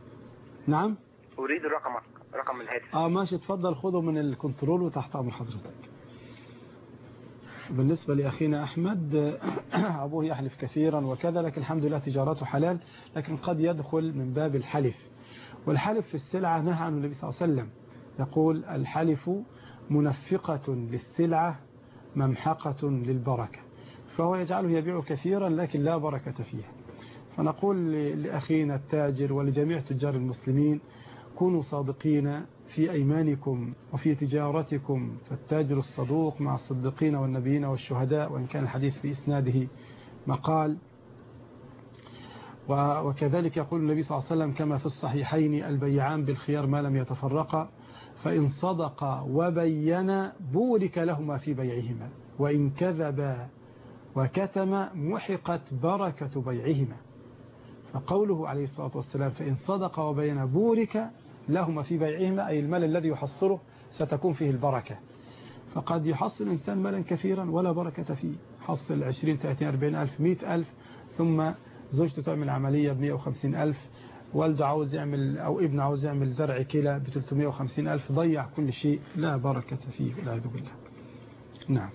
نعم؟ أريد رقمك، رقم الهاتف. آه ماشي، تفضل خذه من الكنترول وتحت أمر حضرتك. بالنسبة لأخينا أحمد أبوه يحلف كثيرا وكذا، لكن الحمد لله تجارته حلال، لكن قد يدخل من باب الحلف. والحلف في السلعة نهى عنه النبي صلى الله عليه وسلم، يقول الحلف منفقة للسلعة ممحقة للبركة، فهو يجعله يبيع كثيرا لكن لا بركة فيها. فنقول لأخينا التاجر ولجميع تجار المسلمين كونوا صادقين في أيمانكم وفي تجارتكم، فالتاجر الصدوق مع الصديقين والنبيين والشهداء، وإن كان الحديث في إسناده مقال. وكذلك يقول النبي صلى الله عليه وسلم كما في الصحيحين البيعان بالخيار ما لم يتفرقا، فإن صدقا وبينا بورك لهما في بيعهما، وإن كذبا وكتم محقت بركة بيعهما. فقوله عليه الصلاة والسلام فإن صدق وبين بورك لهما في بيعهما، أي المال الذي يحصله ستكون فيه البركة. فقد يحصل الإنسان مالا كثيرا ولا بركة فيه، حصل عشرين ثلاثين أربعين ألف مئة ألف، ثم زوجته تعمل عملية بمئة وخمسين ألف، والده عاوز يعمل أو ابنه عاوز يعمل زرع كلى بثلاثمئة وخمسين ألف، ضيع كل شيء لا بركة فيه والعياذ بالله. نعم.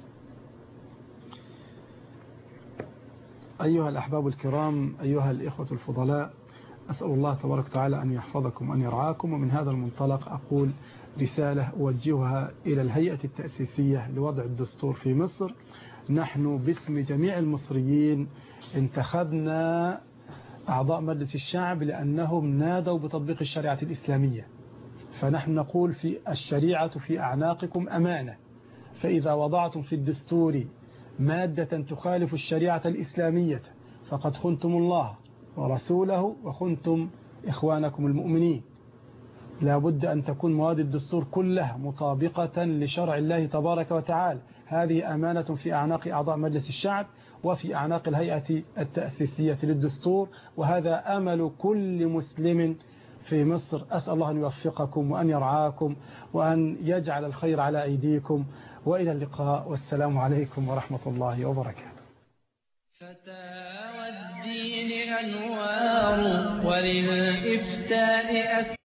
أيها الأحباب الكرام، أيها الإخوة الفضلاء، أسأل الله تبارك وتعالى أن يحفظكم وأن يرعاكم. ومن هذا المنطلق أقول رسالة أوجهها إلى الهيئة التأسيسية لوضع الدستور في مصر. نحن باسم جميع المصريين انتخبنا أعضاء مجلس الشعب لأنهم نادوا بتطبيق الشريعة الإسلامية، فنحن نقول في الشريعة في أعناقكم أمانة، فإذا وضعتم في الدستور مادة تخالف الشريعة الإسلامية فقد خنتم الله ورسوله وخنتم إخوانكم المؤمنين. لا بد أن تكون مواد الدستور كلها مطابقة لشرع الله تبارك وتعالى. هذه أمانة في أعناق أعضاء مجلس الشعب وفي أعناق الهيئة التأسيسية للدستور، وهذا أمل كل مسلم في مصر. أسأل الله أن يوفقكم وأن يرعاكم وأن يجعل الخير على أيديكم، وإلى اللقاء والسلام عليكم ورحمة الله وبركاته. فتاوى الدين أنوار وللإفتاء